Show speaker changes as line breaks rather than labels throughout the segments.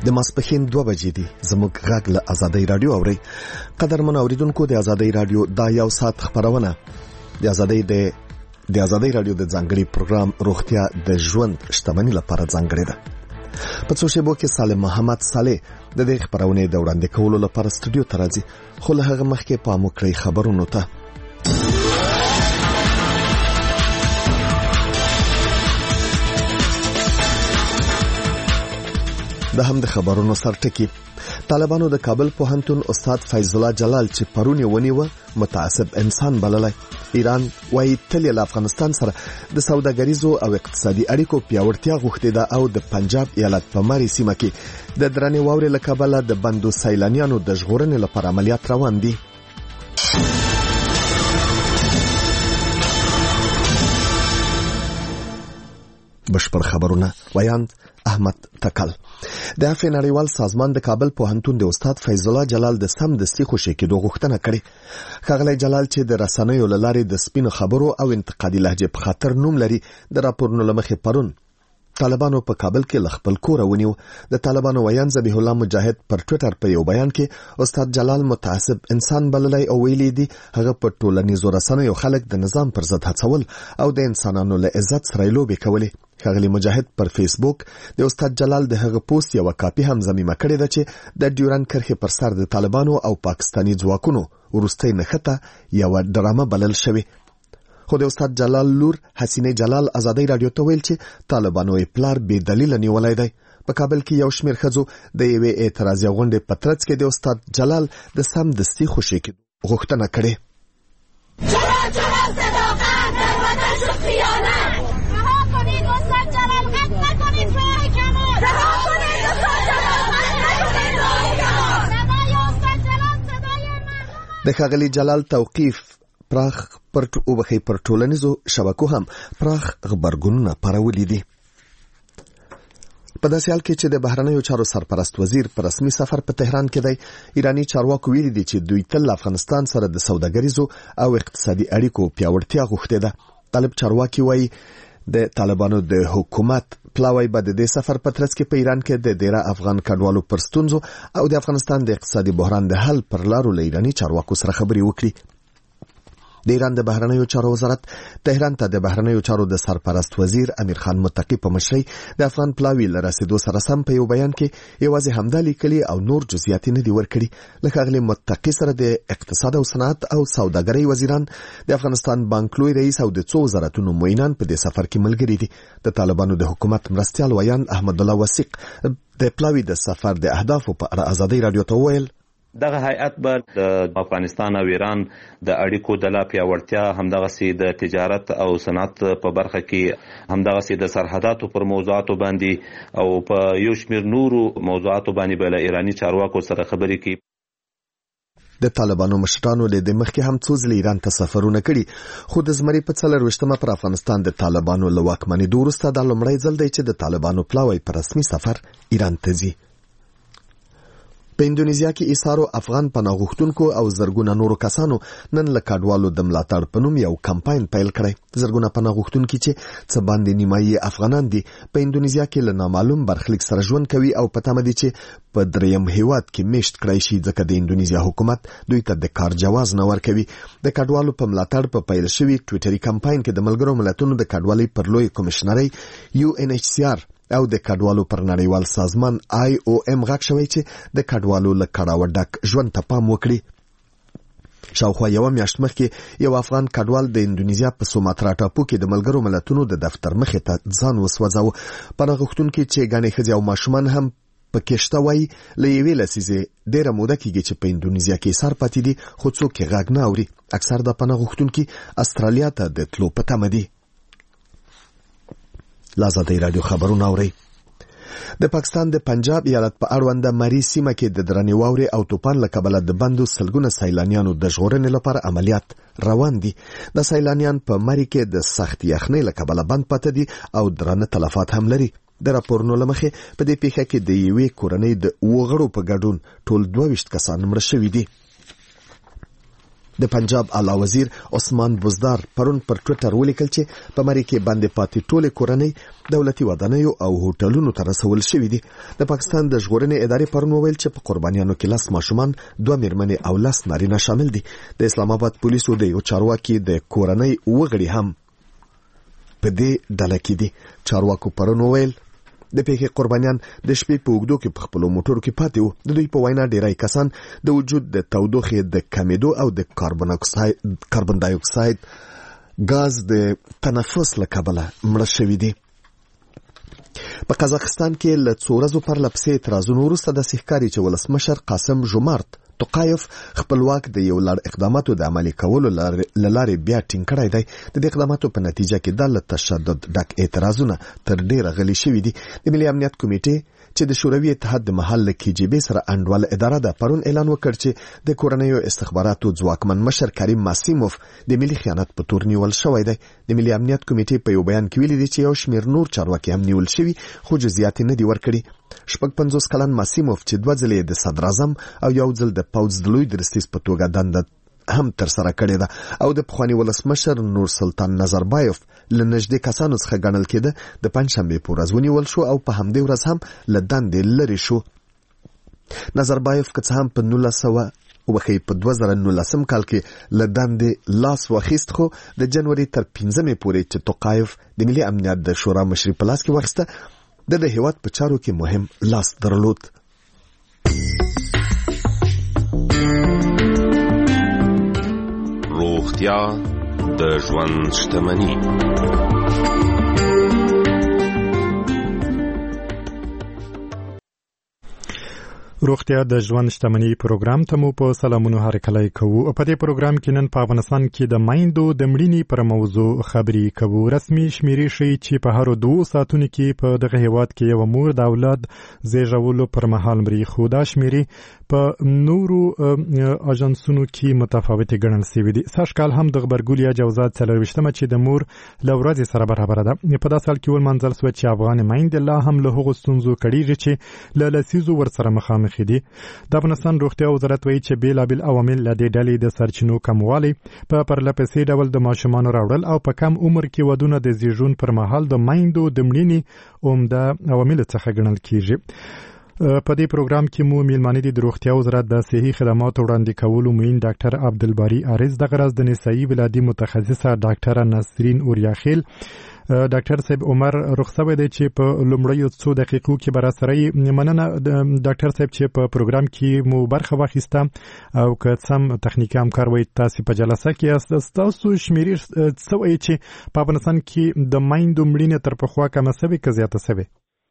د ماسپښین 2 بجې دي. زموږ غږ له آزادۍ رادیو اوري. قدرمن اوریدونکو، د آزادۍ رادیو دا یو ساعت خبرونه د آزادۍ رادیو د ځانګړي پروګرام روغتیا د ژوند شتمنۍ لپاره ځانګړي ده. په څو شیبو کې سالم محمد صالح د دې خبرونه د وړاندې کولو لپاره استودیو ته راځي، خو له هغه مخکې پام وکړئ خبرونو ته. د هم د خبرونو سرټکی طالبانو د کابل پوهنتون استاد فیض الله جلال چې پرونی ونیوه متعصب انسان بللی. ایران وايي تل له افغانستان سره د سوداګریزو او اقتصادي اړیکو پیاوړتیا غوښتي ده او د پنجاب ایالت په ماري سیمه کې د درنې واورې له کبله د بندو سیلانیانو د ژغورنې لپاره عملیات روان دي. بشپړ خبرونه ویاند احمد تکل. د عفو نړیوال سازمان د کابل پوهنتون د استاد فیض الله جلال د سم دستي خوشي کېدو غوښتنه کړې. ښاغلی جلال چې د رسنیو له لارې د سپینو خبرو او انتقادي لهجې په خاطر نوم لري، د راپورونو له مخې پرون طالبانو په کابل کې ل خپل کور ونیو. د طالبانو ویان ذبیح الله مجاهد پر ټوئیټر په یو بیان کې استاد جلال متعصب انسان بللی او ویلي دي هغه په ټولنیزو رسنیو خلک د نظام پر ضد هڅول او د انسانانو له عزت سره لوبې کولې. ښاغلی مجاهد پر فیسبوک د استاد جلال د هغه پوسټ یو کاپی هم ضمیمه کړې ده چې د ډیورند کرښې پر سر د طالبانو او پاکستاني ځواکونو وروستۍ نښته یو ډرامه بلل شوې. خو د استاد جلال لور حسینه جلال آزادۍ رادیو ته ویل چې طالبانو یې پلار بې دلیله نیولای دی. په کابل کې یو شمېر ښځو د یوې اعتراضي غونډې په ترڅ کې د استاد جلال د سم دستي خوشي کېدو غوښتنه کړې. د ښاغلي جلال توقیف پراخ پر ټولنیزو شبکو هم پراخ غبرګونونه پارولي دي. په داسې حال کې چې د بهرنیو چارو سرپرست وزیر په رسمي سفر په تهران کې دی، ایرانی چارواکو ویلي دي چې دوی تل افغانستان سره د سوداګریزو او اقتصادي اړیکو پیاوړتیا غوښتې ده. طالب چارواکي وایي د طالبانو د حکومت پلاوی به د دې سفر په ترڅ کې په ایران کې د ډیره افغان کډوالو پر ستونزو او د افغانستان د اقتصادي بحران د حل پر لارو له ایرانی چارواکو سره خبرې وکړي. د ایران د بهرنیو چارو وزارت تهران ته د بهرنیو چارو د سرپرست وزیر امیر خان متقی په مشرۍ د افغان پلاوی له رسیدو سره سم په یو بیان کې یوازې همدا لیکلي او نور جزئیات نه دي ورکړي. له ښاغلي متقی سره د اقتصاد او صنعت او سوداګرۍ وزیران، د افغانستان بانک لوی رئیس او د څو وزارتونو معینان په دې سفر کې ملګري دي. د طالبانو د حکومت مرستیال ویان احمد الله وثیق د پلاوی د سفر د اهدافو په اړه آزادۍ رادیو ته وویل
دغه هیئت به د افغانستان او ایران د اړیکو د لا پیاوړتیا، همدغسې د تجارت او صنعت په برخه کې، همدغسې د سرحداتو پر موضوعاتو باندې او په یو شمېر نورو موضوعاتو باندې به له ایراني چارواکو سره خبرې کوي.
د طالبانو مشرانو له دې مخکې هم څو ځله ایران ته سفرونه کړي، خو د زمري په 24مه پر افغانستان د طالبانو له واکمنېدو وروسته دا لومړی ځل دی چې د طالبانو پلاوی په رسمي سفر ایران ته ځي. په اندونیزیا کې ایثارو افغان پناه غوښتونکو او زرګونه نورو کسانو نن له کډوالو د ملاتړ په نوم یو کمپاین پیل کړی. زرګونه پناه غوښتونکي چې څه باندې نیمایي افغانان دي په اندونیزیا کې له نامعلوم برخلیک سره ژوند کوي او په تمه دي چې په دریم هیواد کې میشت کړی شي، ځکه د اندونیزیا حکومت دوی ته د کار جواز نه ورکوي. د کډوالو په ملاتړ په پیل شوي ټویټري کمپاین کې د ملګرو ملتونو د کډوالۍ پر لوی کمشنرۍ UNHCR او د کډوالو پر نړیوال سازمان IOM غږ شوی چې د کډوالو له کړاوه ډک ژوند ته پام وکړي. شاوخوا یو میاشت مخکې یو افغان کډوال د اندونیزیا په سوماترا ټاپو کې د ملګرو ملتونو د دفتر مخې ته ځان وسوځاوه. پناه غوښتونکي چې ګڼې ښځې او ماشومان هم پکې شته وایي له یوې لسیزې ډېره موده کېږي چې په اندونیزیا کې ایثار پاتې دي، خو څوک یې غږ نه اوري. اکثر د پناه غوښتونکي استرالیا ته د تلو په تمه دي. آزادۍ رادیو خبرونه اورئ. د پاکستان د پنجاب ایالت په اړونده مری سیمه کې د درنې واورې او توپان له کبله د بندو سلګونه سیلانیانو د ژغورنې لپاره عملیات روان دي. د سیلانیان په مری کې د سخت یخنۍ له کبله بند پاتې دي او درنه تلفات هم لري. د راپورونو له مخې په دې پیښه کې د یوې کورنۍ د 2 غړو په ګډون ټول 22 کسان مړه شوي دي. د پنجاب اعلی وزیر عثمان بزدار پرون پر ټوئیټر ولیکل چې په مری کې باندې پاتې ټولې کورنۍ دولتي ودانیو او هوټلونو ته رسول شوې دي. د پاکستان د ژغورنې ادارې پرون وویل چې په قربانیانو کې 10 ماشومان 2 میرمنې او 10 نارینه شامل دي. د اسلام آباد پولیسو د یو چارواکي د کورنۍ وګړي هم په دې ډله کې دي. چارواکو پرون وویل د پیښې قربانیان د شپې په اوږدو کې په خپلو موټرو کې پاتې وو. د دوی په وینا ډیری کسان د وجود د تودوخې د کمیدو او د کاربن ډای اکساید غاز د تنفس له کبله مړه شوي دي. په قزاقستان کې له څو ورځو پرله پسې اعتراضونو وروسته داسې ښکاري چې ولسمشر قاسم ژومارت توقایف خپل واک د یو لړ اقداماتو د عملي کولو لارې بیا ټینګ کړی دی. د دې اقداماتو په نتیجه کې د تشدد ډک اعتراضونه تر ډیره غلي شوي دي. د ملي امنیت کمیټې چې د شوروي اتحاد د محل له KGB سره انډول اداره ده پرون اعلان وکړ چې د کورنیو استخباراتو ځواکمن مشر کریم ماسیموف د ملي خیانت په تور نیول شوی دی. د ملي امنیت کمیټې په یو بیان کې ویلي دي چې یو شمېر نور چارواکي هم نیول شوي خو جزئیات نه دي ورکړي. 50 کلن ماسیموف چې 2 ځله د صدر اعظم او یو ځل د پوځ د لوی درستیز په توګه دنده هم تر سره کړې ده او د پخوانی ولسمشر نور سلطان نظربایف له نږدې کسانو څخه ګڼل کېده د پنځشنبې په ورځ ونیول شو او په همدې ورځ هم له دندې لرې شو. نظربایف که څه هم په 1900 په 2019 کال کې له دندې لاس واخیست خو د جنوري تر 15 پورې چې توقایف د ملي امنیت د شورا مشري په لاس کې واخیسته د هیواد په چارو کې مهم لاس درلود.
روغتیا د ژوند شتمني.
روغتیا د ژوند شتمني پروګرام ته مو په سلامونو هرکلی کوو. په دې پروګرام کې نن په افغانستان کې د مایندو د مړینې پر موضوع خبرې کوو. رسمي شمیرې ښیي چې په هر 2 ساعتونو کې په دغه هیواد کې یو مور د اولاد زیږولو پر مهال مري، خو دا شمیرې په نورو اژانسونو کې متفاوتې ګڼل شوې دي. سږ کال هم د غبرګولي جوزات 24مه چې د مور له ورځې سره برابره ده. په داسې حال کې ولمنځل شوه چې افغان میندې لا هم له هغو ستونزو کړېږي چې له لسیزو ورسره مخامخ دي. د افغانستان روغتیا وزارت وایي چې بیلابیل عوامل له دې ډلې د سرچینو کموالی، په پرلپسې ډول د ماشومانو راوړل او په کم عمر کې ودونه د زیږون پر مهال د میندو د مړینې عمده عوامل څخه ګڼل کیږي. په دې پروګرام کې مو میلمانه دي د روغتیا وزارت د صحي خدماتو وړاندې کولو معین ډاکټر عبدالباری عارض، دغه راز د نسایي ولادي متخصصه ډاکټره نسرین اوریاخیل. ډاکټر صاحب عمر رخصوی دی چې په لومړیو څو دقیقو کې به راسره مننه ډاکټر صاحب چې په پروګرام کې مو برخه واخیسته او که سم تخنیکي همکار وایي تاسې په جلسه کې یاست. ستاسو شمیرې څه وایي چې په افغانستان کې د میندو مړینې تر پخوا کمه سوې که زیاته سوې؟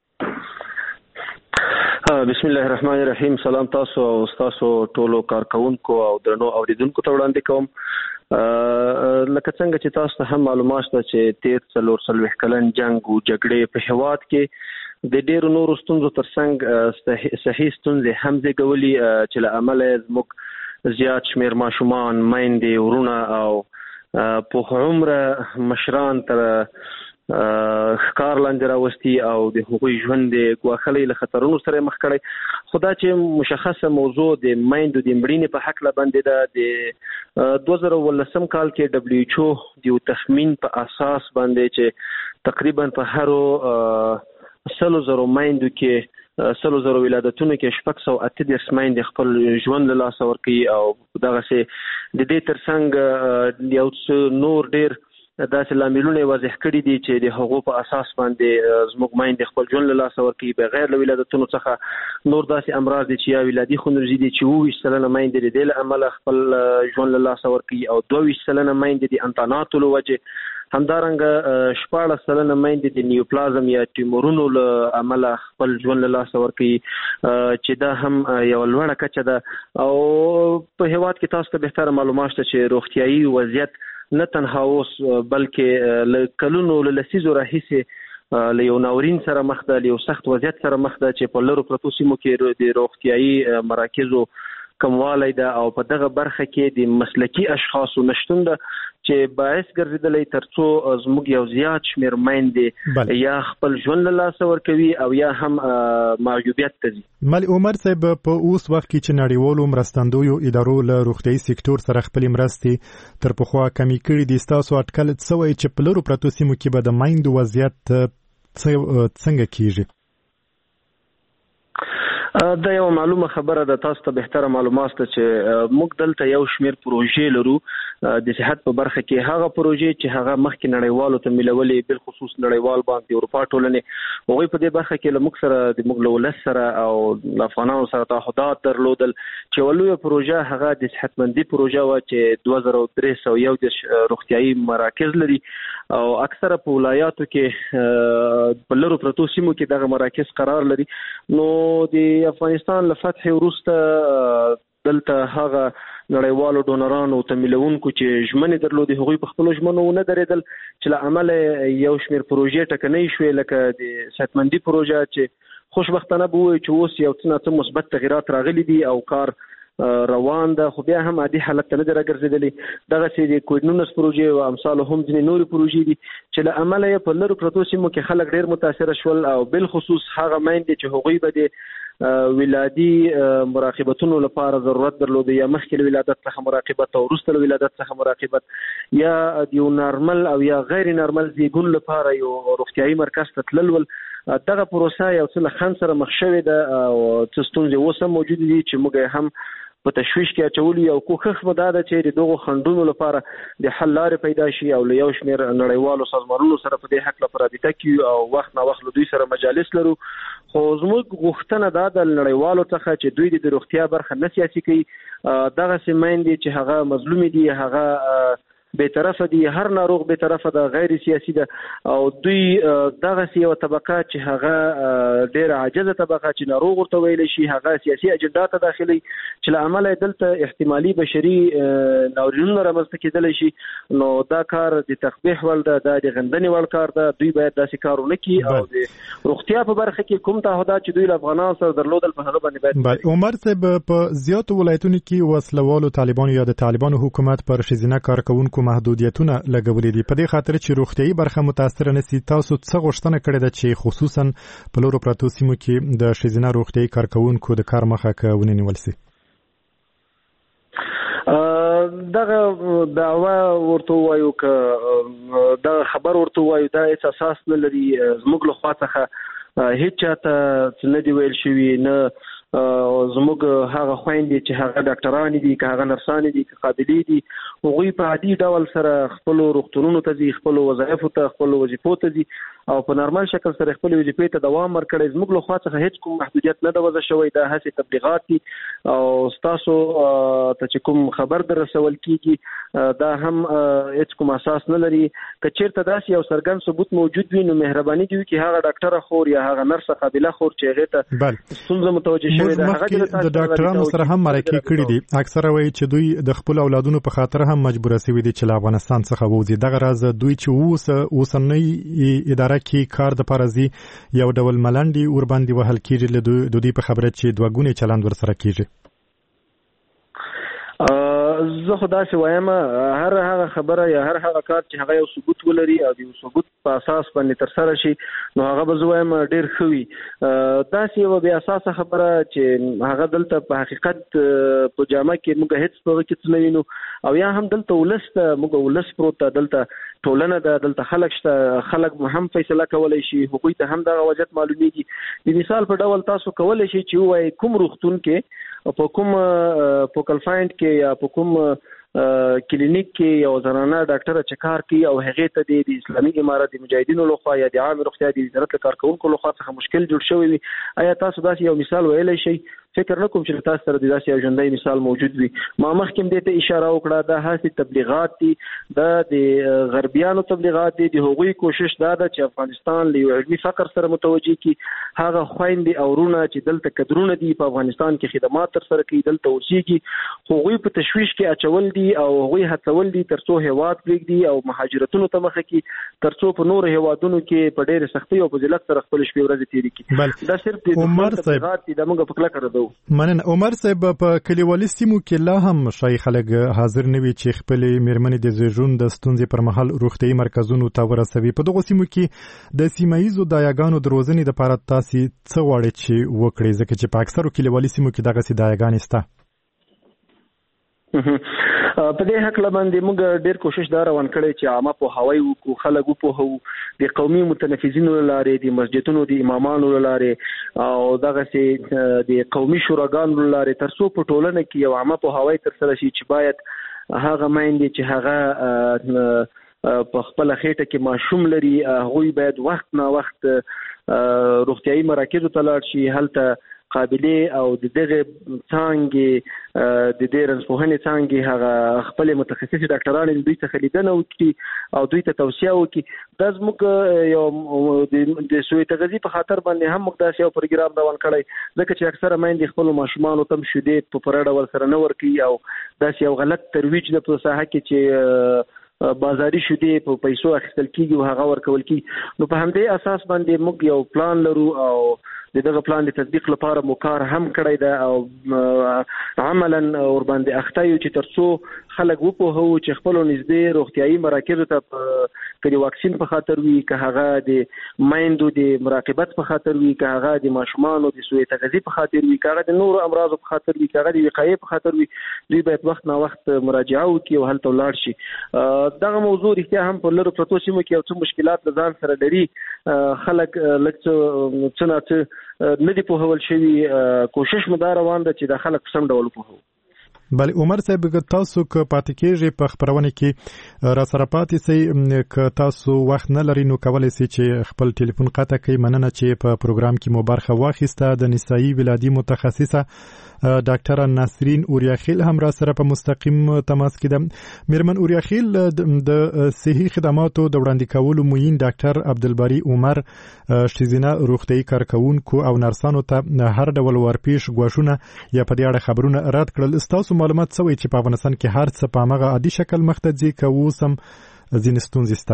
بسم الله الرحمن الرحیم. سلام تاسو او تاسو ټولو کارکونکو او درنو اوریدونکو ته وړاندې کوم. لکه څنګه چې تاسو ته هم معلومات شته چې 13 کلن جنگ او جګړې په هیواد کې د ډېرو نورو ستونزو ترڅنګ صحیح ستونزې هم زیږولي چې له امله زموږ زیات شمېر ماشومان، میندې، ورونه او په عمره مشران تر ښکار لاندې راوستي او د هغوی ژوند د ګواښلۍ له خطرونو سره مخ کړی. خو دا چې مشخصه موضوع د میندو د مړینې په حق له باندې ده، د 2019 کال کې WHO د یو تخمین په اساس باندې چې تقریبا په هرو 100,000 میندو کې 100,000 ولادتونو کې 638 میندې خپل ژوند له لاسه ورکوي او دغسې د دې ترڅنګ یو څه نور ډېر داسې لاملونه واضح کړي دي چې د هغو په اساس باندې زموږ میندې خپل ژوند له لاسه ورکوي بغیر له ولادتونو څخه. نور داسې امراض دي چې یا ولادي خونریزي دي چې 22% میندې د دې له امله خپل ژوند له لاسه ورکوي او 22% میندې د انتاناتو له وجې، همدارنګه 14% میندې د نیوپلازم یا ټیمورونو له امله خپل ژوند له لاسه ورکوي چې دا هم یو لوړه کچه ده. او په هیواد کې تاسو ته بهتره معلومات شته چې روغتیایي وضعیت نه تنها اوس بلکې له کلونو له لسیزو راهیسې له یو ناورین سره مخ ده، له یو سخت وضعیت سره مخ ده چې په لرو پرتو سیمو کې د روغتیایي مراکزو کموالی ده او په دغه برخه کې د مسلکي اشخاصو نشتون ده چې باعث ګرځیدلی ترڅو زموږ یو زیات شمیر میندې یا خپل ژوند له لاسه ورکوي او یا هم معیوبیت ته ځي.
مل عمر صاحب په اوس وخت کې چې نړیوالو مرستندویو ادارو له روغتیايي سکتور سره خپلې مرستې تر پخوا کمې کړي دي، ستاسو اټکل څه وایي چې په لرو پرتو سیمو کې به د میندو وضعیت څنګه کیږي؟
دا یو معلومه خبره ده، تاسو ته بهتره معلومات ته چې موږ دلته یو شمیر پروژې لرو د صحت په برخه کې. هغه پروژې چې هغه مخکې نړیوالو ته ملولې، بل خصوص نړیوال بانک اروپا ټولنې هغوی په دې برخه کې له موږ سره د موږ له ولس سره او له افغانانو سره تعهدات درلودل چې ولویه پروژه هغه د صحتمندي پروژه وه چې 2311 روغتیايي مراکز لري او اکثره په ولایاتو کې په لرو پرتو سیمو کې دغه مراکز قرار لري. نو د افغانستان له فتح وروسته دلته هغه نړیوالو ډونرانو ته ملونکو چې ژمنې درلودې هغوی په خپلو ژمنو ونه درېدل چې له امله یو شمیر پروژې ټکنۍ شوې، لکه د صحتمندي پروژه چې خوشبختانه به ووایو چې اوس یو څه نه څه مثبت تغیرات راغلي دي او کار روان ده، خو بیا هم عادي حالت ته نه دی راګرځېدلی. دغسې د کووډ-19 پروژې او امثالو هم ځینې نورې پروژې دي چې له امله یې په لرو پرتو سیمو کې خلک ډېر متاثره شول او بالخصوص هغه میندې چې هغوی به د ولادي مراقبتونو لپاره ضرورت درلوده، یا مخکې له ولادت څخه مراقبت او وروسته له ولادت څخه مراقبت، یا د یو نارمل او یا غیر نارمل زیږون لپاره یو روغتیايي مرکز ته تلل ول. دغه پروسه یو څه له خنډ سره مخ شوې ده او څه ستونزې اوس هم موجود دي چې موږ هم په تشویش کې اچولي او کوښښ به دا ده چې د دغو خنډونو لپاره د حل لارې پیدا شي او له یو شمېر نړیوالو سازمانونو سره په دې هکله په رابطه کې او وخت نا وخت له دوی سره مجالس لرو. خو زموږ غوښتنه دا ده له نړیوالو څخه چې دوی د روغتیا برخه نه سیاسي کوي. دغسې میندې چې هغه مظلومې دي، هغه بېطرفه دي، هر ناروغ بېطرفه ده، غیر سیاسي ده او دوی دغسې یو طبقه چې هغه ډېره عاجزه طبقه چې ناروغ ورته ویلی شي، هغه سیاسي اجنډا ته داخلي چې له امله دلته احتمالي بشري ناورینونه رامنځته کېدلی شي. نو دا کار د تقبیح وړ ده، دا د غندنې وړ کار ده. دوی باید داسې کار ونه کړي او د روغتیا په برخه کې کوم تعهدات چې دوی له افغانانو سره درلودل په هغه باندې باید.
عمر صاحب، په زیاتو ولایتونو کې وسلوالو طالبانو یا د طالبانو حکومت پر ښځینه کارکوونکو محدودیتونه لګولې دي. په دې خاطر چې روغتیايي برخه متاثره نشي، تاسو څه غوښتنه کړې ده چې خصوصا په لرو پرتو سیمو کې د ښځینه روغتیايي کارکوونکو د کار مخه ونیول شي؟
دغه دعوه ورته وایو که دغه خبر ورته وایو دا هیڅ اساس نه لري. زموږ له خوا څخه هیڅ چاته څه نه دي ویل شوي، نه زموږ هغه خویندې چې هغه ډاکټرانې دي، که هغه نرسانې دي، که قابلې دي، هغوی په عادي ډول سره خپلو روغتونونو ته ځي، خپلو وظایفو ته، خپلو وظیفو ته ځي او په نارمل شکل سره خپلې وظیفې ته دوام ورکړی. زموږ له خوا څخه هیڅ کوم محدودیت نه ده وضع شوی. دا هسې تبلیغات دي او ستاسو ته چې کوم خبر در رسول کېږي دا هم هیڅ کوم اساس نه لري. که چېرته داسې یو څرګند ثبوت موجود وي نو مهرباني دې وکړي هغه ډاکټره خور یا هغه نرسه قابله خور چې هغې ته ستونزه متوجه شوې ده
د ډاکټرانو سره هم مرکې کړي دي. اکثره وایي چې دوی د خپل اولادونو په خاطر هم مجبوره شوي دي چې له افغانستان څخه ووځي. دغه راز دوی چې اوسنۍ اداره کې کار د پاره ځي یو ډول ملنډې ورباندې وهل کېږي له دوی په خبره چې دوه ګونی چلند ورسره کېږي.
زه خو داسې وایم هر هغه خبره یا هر هغه کار چې هغه یو ثبوت ولري او د یو ثبوت په اساس باندې ترسره شي نو هغه به زه وایم ډېر ښه وي. داسې یوه بې اساسه خبره چې هغه دلته په حقیقت په جامه کې موږ هېڅ په هغه کې څه نه وینو او یا هم دلته ولس ته موږ ولس پروت ده، دلته ټولنه ده، دلته خلک شته، خلک هم فیصله کولی شي، هغوی ته هم دغه وضعیت معلومیږي. د مثال په ډول تاسو کولی شئ چې ووایئ کوم روغتون کې په کوم فوکل فاینډ کې یا په کوم کلینیک کې یو زنانه ډاکټره چې کار کوي او هغې ته د اسلامي امارت د مجاهدینو لخوا یا د عام روغتیا د وزارت له کارکوونکو لخوا څخه مشکل جوړ شوی وي، آیا تاسو داسې یو مثال ویلی شئ؟ فکر نه کوم چې تاسو سره د داسې یو ژوندی مثال موجود وي. ما مخکې هم دې ته اشاره وکړه، دا هسې تبلیغات دي، دا د غربیانو تبلیغات دي. د هغوی کوشش دا ده چې افغانستان له یو علمي فقر سره متوجه کړي. هغه خویندې او وروڼه چې دلته کدرونه دي په افغانستان کې خدمات ترسره کوي، دلته اوسېږي، هغوی په تشویش کې اچول دي او هغوی هڅول دي تر څو هیواد پرېږدي او مهاجرتونو ته مخه کړي، تر څو په نورو هیوادونو کې په ډېرې سختۍ او په ذلت سره خپلې شپې ورځې تېرې کړي. دا صرف د تبلیغات دي، دا موږ په کلکه ردو. کوو.
مننه. عمر صاحب، په کلیوالي سیمو کې لا هم شای خلک حاضر نه وي چې خپل میرمنې د زیږون د ستونزې پر مهال روغتیايي مرکزونو ته ورسوي. په دغه سیمو کې د سیمایي دایاګانو د روزنې لپاره تاسو څه غواړئ چې وکړئ، ځکه چې په اکثرو کلیوالي سیمو کې دغه دایاګانې شته؟
په دې حق باندې موږ ډېر کوشش دا روان کړی چې عامه په هوای وو خلک په هو د قومي متنفذینو لاره، د مسجدونو د امامانو لاره او دغه سي د قومي شوراګانو لاره ترڅو په ټولنه کې یو عامه په هوای تر سره شي چې باید هغه مایندې چې هغه په خپل خېټه کې ماشوم لري هغه باید وخت نه وخت روغتيایي مراکزو ته لاړ شي، هلته قابلیت او د دغه څنګه د دې رنسپوهنې څنګه هغه خپل متخصص ډاکټرانو دوی ته لیدنه وکړي او دوی ته توصیه وکړي. د زموږ یو د سوی تغذیه په خاطر باندې هم موږ داسې یو پروګرام روان کړی، ځکه چې اکثره مایندې خپل ماشومان تم شیدې په پرړه ور سره نه ورکي او داسې یو غلط ترویج د په ساحه کې چې بازاري شیدې په پیسو اخیستل کیږي او هغه ورکول کیږي. نو په همدې اساس باندې موږ یو پلان لرو او دغه پلان د تطبیق لپاره مو کار هم کړی دی او عملاً ور باندې اخته یو چې ترڅو خلک وو هو چې خپل نږدې روغتيایي مراکز ته کړي واکسین په خاطر وي، که هغه د مایندو د مراقبت په خاطر وي، که هغه د ماشومانو د سوء تغذیه په خاطر وي، که هغه د نورو امراضو په خاطر وي، که هغه د وقایې په خاطر وي، دوی باید وخت نه وخت مراجعه وکړي او هلته ولاړ شي. دغه موضوع رښتیا هم په لرو پروتو سیمو کې یو څه مشکلات ځان سره لري، خلک لکه څه نه دی په هول شوی، کوشش مو دا روان ده چې د خلک سم ډول په هو.
بله عمر صاحب، تاسو که پاتې کېږئ په خبرونه کې را سره پاتې سئ، که تاسو وخت نه لرئ نو کولی سئ چې خپل ټلیفون قطع کړئ. مننه چې په پروګرام کې مو برخه واخیسته. د نسایي ولادي متخصصه ډاکټره نسرین اوریاخیل هم را سره په مستقیم تماس کې ده. میرمن اوریاخیل، د صحي خدماتو د وړاندې کولو معین ډاکټر عبدالباری عمر شیزینه روغتیايي کارکونکو او نرسانو ته هر ډول ورپېښ ګواښونه یا په دې اړه خبرونه رد کړل. ستاسو معلومات څه وایي چې په افغانستان کې هر څه په هماغه عادي شکل مخ ته ځي که اوس هم ځینې ستونزې شته؟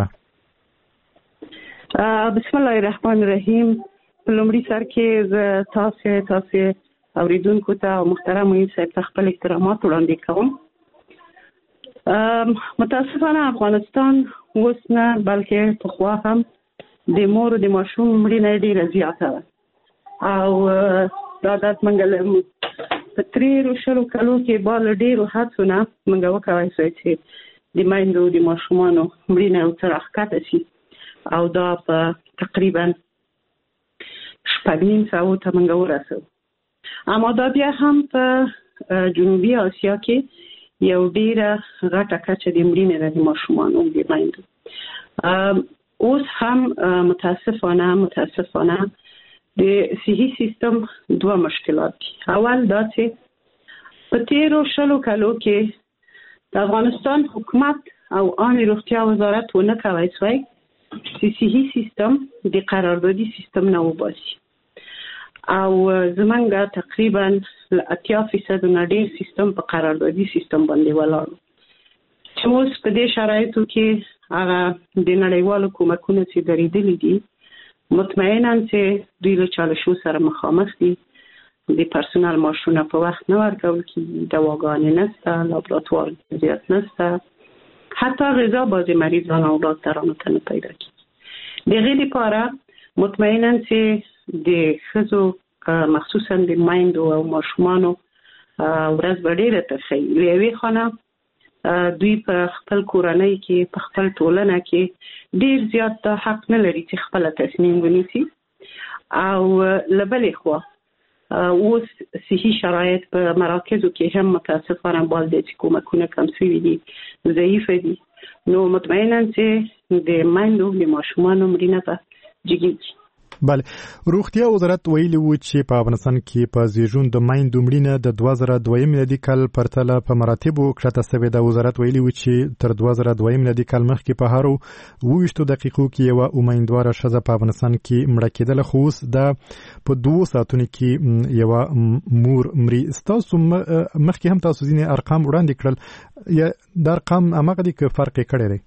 بسم الله الرحمن الرحیم. په لومړي سر کې زه تاسو اوریدونکو ته او محترم معین صاحب ته خپل احترامات وړاندې کوم. متاسفانه افغانستان اوس نه بلکې پخوا هم د مور او د ماشوم مړینه ډېره زیاته ده او دا د منګل په 30 کالو کې بال ډېرو هڅو نه موږ وکړای شو چې د مایندو د ماشومانو مړینه او تر ښکته شي او دا په تقریبا 8.5 ساعت ته موږ ورسو. اما دا بیا هم په جنوبي اسیا کې یو ډېره غټه کچه د مړینې د ماشومانو د مایندو. اوس هم متاسفانه د صحي سیستم دوه مشکلات دي. اول دا چې په 30 کالو کې د افغانستان حکومت او عامه روغتیا وزارت ونه کوي چې صحي سیستم د قراردادي سیستم نه وباسي او زمونږ تقریبا 80% نه ډیر سیستم په قراردادي سیستم باندې ولاړ چې اوس په دې شرایطو کې هغه د نړیوالو کومکونو چې درېدلي دي مطمئناً چې دوی له چالشو سره مخامخ دي. د پرسونل معاشونه په وخت نه ورکول کېږي، دواګانې نشته، لابراتوار مدیریت نشته، حتی غذا بعضې مریضان او ډاکټرانو ته نه پیدا کېږي. د هغې لپاره مطمئناً چې د ښځو مخصوصاً د میندو او ماشومانو ورځ به ډېره تښیي. له یوې خوا دوی په خپل کورنۍ کې په خپل ټولنه کې ډیر زیات حق نه لري چې خپل تصمیم ونیسي او له بلې خوا اوس صحي شرایط په مراکزو کې هم متاسفانه بال دي چې کومکونه کم شوي دي، ضعیف دي. نو مطمئناً چې د میندو د ماشومانو مړینه به جګیږي.
بله، روغتیا وزارت ویلي و چې په افغانستان کې په زیږون د میندو مړینه د 2002 میلادي کال پرتله په مراتبو کښته شوې ده. وزارت ویلي و چې تر 2002 میلادي کال مخکې په هرو 20 دقیقو کې یوه امیندواره ښځه په افغانستان کې مړه کېدله، خو اوس دا په 2 ساعتونو کې یوه مور مري. ستاسو مخکې هم تاسو ځینې ارقام وړاندې کړل، یا دا ارقام هماغه دي که فرق یې کړی دی؟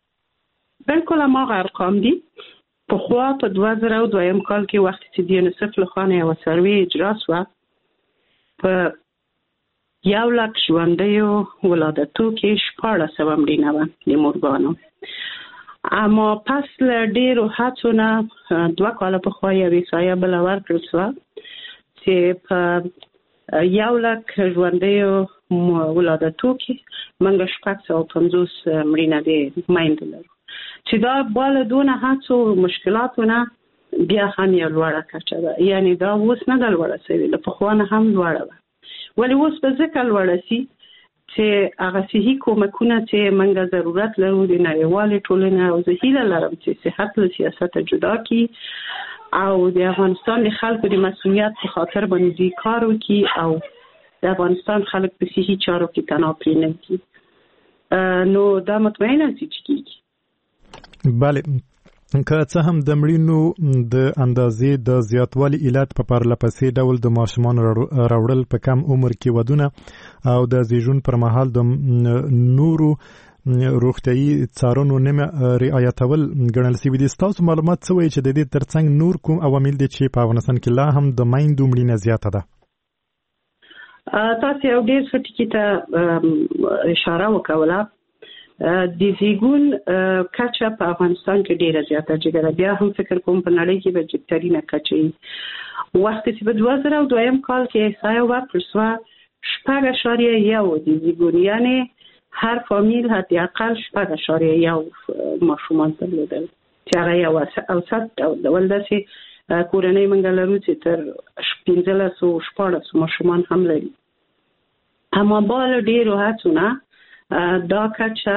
بلکل هماغه ارقام دي. پخوا په 2002 کال کې وخت چې د یونیسف لخوا یوه سروې اجرا شوه په 100,000 ژوندیو ولادتو کې 1400 مړینه وه د مورګانو. اما پس له ډېرو هڅو نه 2 کاله پخوا یوې سایه بله ورکړل شوه چې په 100,000 ژوندیو ولادتو کې موږ 650 مړینه د میندو لرو، چې دا بالا دونه هڅو مشکلاتو نه بیا هم یو لوړه کچه ده. یعنی دا اوس نه ده لوړه شوې، له پخوا نه هم لوړه ده. ولې اوس به ځکه لوړه شي چې هغه صحي کومکونه چې موږ ضرورت لرو د نړیوالې ټولنې، او زه هیله لرم چې صحت له سیاسته جدا کړي او د افغانستان د خلکو د مسؤلیت په خاطر باندې کار وکړي او د افغانستان خلک په صحي چارو کې تناو پرې نه کړي. نو دا مطمئنه چې کېږي.
بله، که څه هم د مړینو د اندازې د زیاتوالي علت په پرله پسې ډول د ماشومان راوړل په کم عمر کې ودونه او د زیږون پر مهال د نورو روغتیايي څارنو نه رعایتول ګڼل شوي دي. ستاسو معلومات څه وایي چې د دې ترڅنګ نور کوم عوامل دي چې په افغانستان کې لا هم د میندو مړینه زیاته ده؟
تاسو یو ډېر ښه ټکي ته اشاره وکوله. د زیږون کچه په افغانستان کې ډیره زیاته جګه. بیا هم فکر کوم په نړۍ کې به جګترینه کچه وي. وخت چې په 2002 کال کې احصایه ورکړل شوه 6.1 د زیږون، یعنی هر فامیل حداقل 6.1 ماشومان درلودل، چې هغه یو اوسط ډول داسې کورنۍ موږ لرو چې تر 1514 ماشومان هم لري. اما بالا ډیرو هڅو نه دا کچه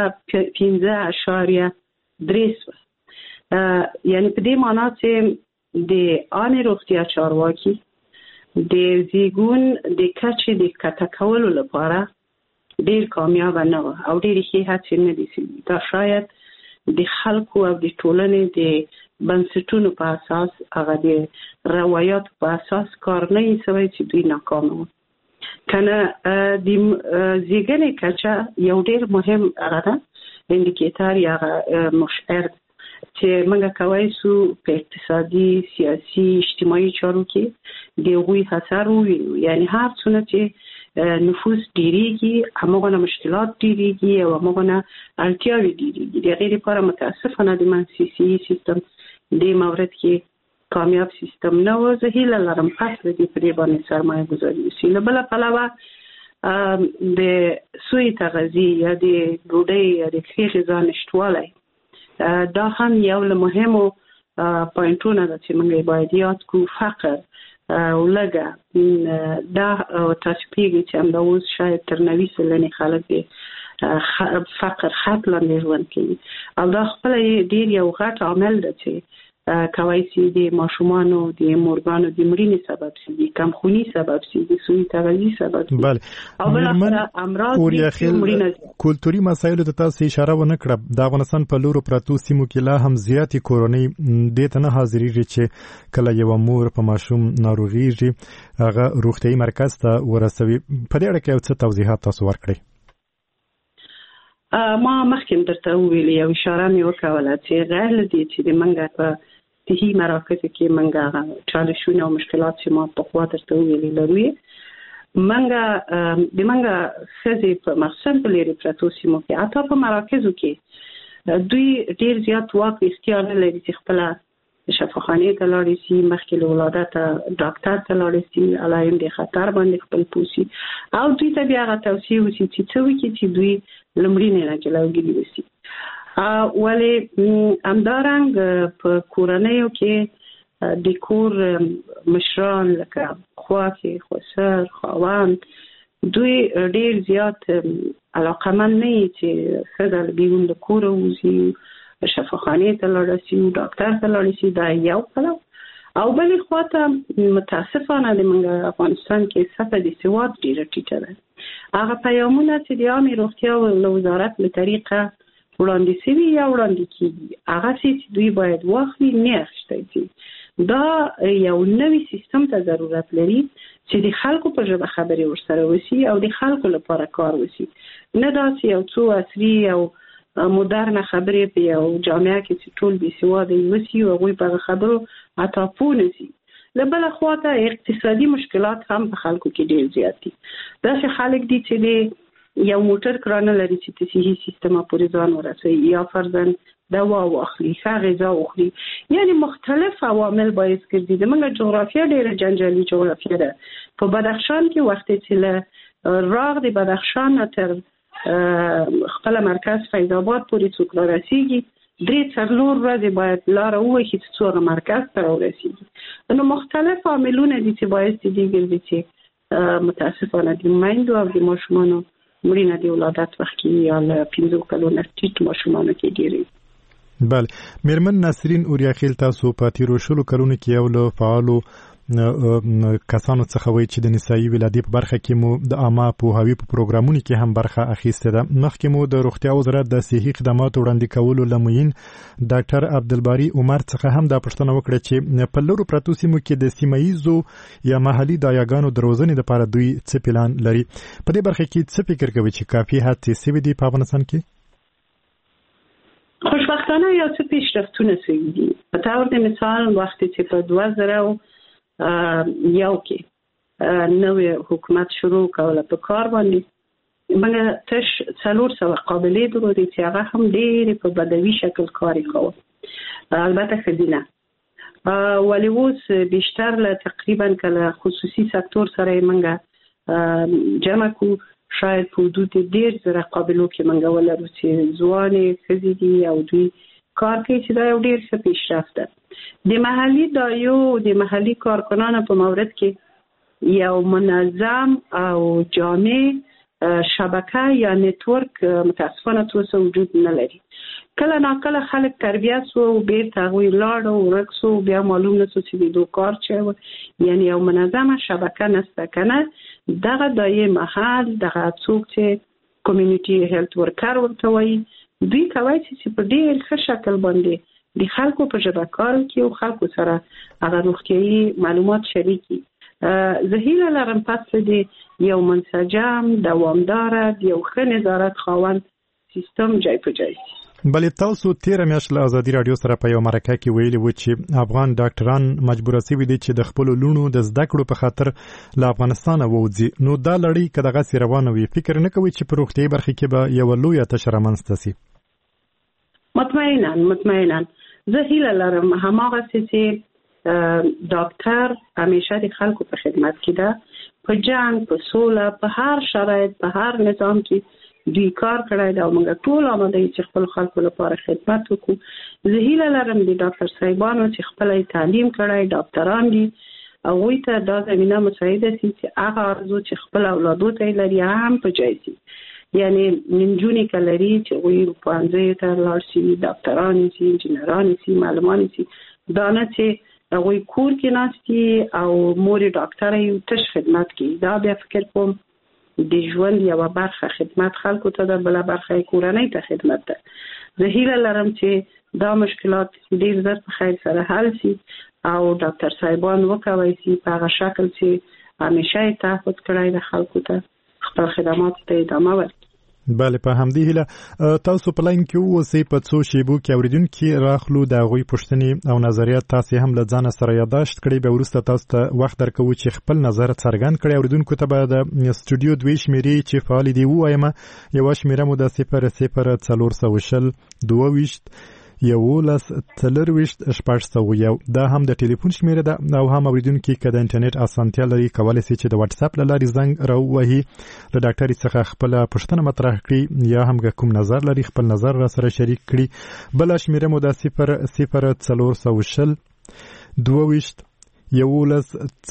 15.3 وه. یعنی په دې معنا چې د عامې روغتیا چارواکي د زیږون د کچې د کته کولو لپاره ډیر کامیاب نه و او ډېرې ښې هڅې نه دي شوي. دا شاید د خلکو او د ټولنې د بنسټونو په اساس، هغه د روایاتو په اساس کار نه یې شوی چې دوی ناکامه وو. کنه د زیږنې کچه یو ډیر مهم هغه ده اندیکیتر یا مشعر چې موږ کولی شو په اقتصادي، سیاسي، اجتماعي چارو کې د هغوی اثر ووینو. یعنی هر څونه چې نفوس ډیریږي هماغونه مشکلات ډیریږي او هماغونه اړتیاوې ډیریږي. د هغې لپاره متاسفانه د منسیسي سیستم دې مورد کې کامیاب سیستم نه و. زه هیله لرم پس له دې په دې باندې سرمایه ګذاري وشي. له بله پلوه د سوی تغذیې یا د ډوډۍ یا د ښې غذا نشتوالی دا هم یو له مهمو پوینټونه ده چې موږ باید یاد کړو. فقر او لږه دا تاسو پیږي چې همدا اوس شاید تر 90 سلنې خلک د فقر خط لاندې ژوند کوي او دا خپل ډیر یو غټ عامل ده چې کوي چې د ماشومانو د مورګانو د مړینې سبب شي، د کمخونی سبب شي، د سوی تغذیه سبب شي.
بله،
او بل امراض
کلتوري مسایلو ته تاسو اشاره ونه کړه. د افغانستان په لورو پراتو سیمو کې لا هم زیاتې کورنۍ دې ته نه حاضرېږي چې کله یو مور په ماشوم ناروغېږي هغه روغتیايي مرکز ته ورسوي. په دې اړه کې یو څه توضیحات تاسو ورکړئ.
ما مخکې درته وویل، یو اشاره مې وکوله چې غیر له دې چې د موږ په صحي مراکزو کې موږ چالشونه او مشکلات چې ما پخوا درته ویلي لرو، موږ د موږ ښځې په مخصوصا په لرې پرتو سیمو کې حتی په مراکزو کې دوی ډېر زیات واک اختیار نه لري چې خپله شفاخانې ته لاړې شي، مخکې له ولادته ډاکټر ته لاړې شي، علایم د خطر باندې خپل پوسي او دوی ته بیا هغه توصیه وشي چې څه وکړي چې دوی له مړینې نه جلوګیري وشي. ولې همدارنګ په کورنیو کې د کور مشران لکه خواښې، خسر، خاوند دوی ډېر زیات علاقمند نه وي چې ښځه له بیرون د کوره وځي، شفاخانې ته لاړه شي، ډاکټر ته لاړه شي. دا یو پلو. او بلې خواته متاسفانه د موږ افغانستان کې سطح د سواد ډېره ټیټه ده. هغه پیغامونه چې د عامې روغتیا له وزارت له طریقه وړاندې شوي یا وړاندې کېږي هغه چې دوی باید واخلي نه اخیستی شي. دا یو نوی سیستم ته ضرورت لري چې د خلکو په ژبه خبرې ورسره وشي او د خلکو لپاره کار وشي، نه داسې یو څو عصري او مدرنه خبرې په یو جامعه کې چې ټول بې سواده وي او هغوی په هغه خبرو حتی پوه نه شي. د بل خواته اقتصادي مشکلات هم په خلکو کې ډیر زیات دي. داسې خلک دي چې یو موټر کرانه لري چې تصحیحي سیستم پورې ځان ورسوي یا فرضاً دوا واخلي، ښه غذا وخوري، یعنی مختلف عوامل باعث ګرځي. زموږ جغرافیه ډیره جنجالي جغرافیه ده. په بدخشان کې وخت چې له راغ د بدخشان تر خپل مرکز فیض آباد پورې څوک رسیږي 3-4 ورځې باید لاره ووهي چې څوک مرکز ته ورسیږي. نو مختلف عاملونه دي چې باعث دي ګرځي چې متاسفانه د میندو او د ماشومانو مړینه د ولادت وخت کې یا له 15 کلونو ټیټ ماشومانو کې ډیره.
بله، میرمن ناصرین اوریاخیل، تاسو په تیرو 20 کلونو کې یو له فعالو کسانو څخه وایي چې د نسایي ولادت په برخه کې مو د عامه پوهاوي په پروګرامونو کې هم برخه اخیسته ده. مخکې مو د روغتیا وزارت د صحي خدماتو وړاندې کولو لموین ډاکټر عبدالباری عمر څخه هم دا پوښتنه وکړه چې په لرو پرتو سیمو کې د سیمایي یا محلي دایاګانو د روزنې لپاره دوی څه پلان لري. په دې برخه کې څه فکر کوي چې کافي هڅې شوي دي په افغانستان کې؟
خوشبختانه یا څه پیشرفتونه شوي دي. په طور د مثال وختي چې په 2001 کې نوې حکومت شروع کوله په کار باندې، موږ تش 400 قابلې درلودې چې هغه هم ډېرې په بدوي شکل کار کوي، البته ښځینه، ولی اوس بیشتر له تقریبا کله خصوصي سکتور سره موږ جمع کو، شاید په حدود 1.5 قابلو کې موږ ولرو چې ځوانې ښځې دي او دوی کار کوي چې دا یو ډېر ښه پیشرفت ده. د محلي دایو د محلي کارکنانو په مورد کې یو منظم او جامع شبکه یا نتورک متاسفانه توسه وجود نه لري. کله ناکله خلک تربیت سو بیرته هغوی لاړو ورک سو، بیا معلوم نه سو چې دو کار چه، یعنی یو منظمه شبکه نسته. کنه دغه دایې محل دغه څوک چې کمیونټي هیلث ورکر ورته وایي، دوی کوي چې په ډېر ښه شکل باندې د خلکو په ژبه کار کوي او خلکو سره هغه روغتیایي معلومات شریکي. زه هیله لرم پس د یو منسجم دوامدار د یو ښه نظارت خاوند سیستم جای په جای.
بلې تاسو تیره میاشت له ازادي راډیو سره په یو مرکه کې ویلي و چې افغان ډاکټران مجبور شوي دي چې د خپلو لوڼو د زده کړو په خاطر له افغانستانه ووځي. نو دا لړۍ که دغسې روانه وي، فکر نه کوئ چې په روغتیایي برخه کې به یوه لویه تشه رامنځته شي؟
مطمئنا زه هیله لرم هماغسې چې ډاکټر همیشه د خلکو په خدمت کې ده، په جنگ، په سوله، په هر شرایط، په هر نظام کې دوی کار کړی ده او موږ ټول آماده یو چې خپل خلکو لپاره خدمت وکړو. زه هیله لرم د ډاکټر صاحبانو چې خپل تعلیم کړی ډاکټران دي هغوی ته دا زمینه مساعده شي چې هغه ارزو چې خپل اولادو ته یې لري هم په جای شي. یعنی نجونې که لري چې هغوی پوهنځیو ته لاړ شي، ډاکټران شي، انجینران شي، معلمان شي، دا نه چې هغوی کور کې ناست دي او مور ډاکټره یو تش خدمت کوي. دا بیا فکر کوم د ژوند یوه برخه خدمت خلکو ته ده، بله برخه کورنۍ ته خدمت ده. زه هیله لرم چې دا مشکلات ډیر زر په خیر سره حل شي او ډاکټر صاحبان وکوي شي په هغه شکل چې همیشه یې تعهد کړی د خلکو ته خپل خدمات ته ادامه ورکړي.
بله، په همدې هیله تاسو په لاین کې اوسئ. په څو شیبو کې اوریدونکي راخلو د هغوی پوښتنې او نظریات تاسې هم له ځانه سره یادداشت کړئ. بیا وروسته تاسو ته وخت درکوو چې خپل نظر څرګند کړئ. اوریدونکو ته به د سټوډیو 2 شمیرې چې فعالې دي ووایم. یوه شمیره مو د 00 422 11 4 دا هم د ټلیفون شمیره ده او هم اوریدونکي که د انټرنیټ اسانتیا لري کولی شي چې د واتس اپ له لارې زنګ راووهي، له ډاکټرې څخه خپله پوښتنه مطرح کړي یا هم کوم نظر لري خپل نظر را سره شریک کړي. بله شمیره مو د 00 422 11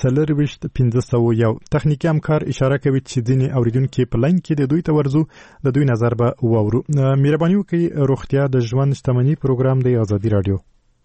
4 تخنیکي همکار اشاره کوي چې ځینې اوریدونکي په لاین کې د دوی ته ورځو، د دوی نظر به واورو. مهرباني وکړئ. روغتیا د ژوند شتمني پروګرام دی ازادي راډیو.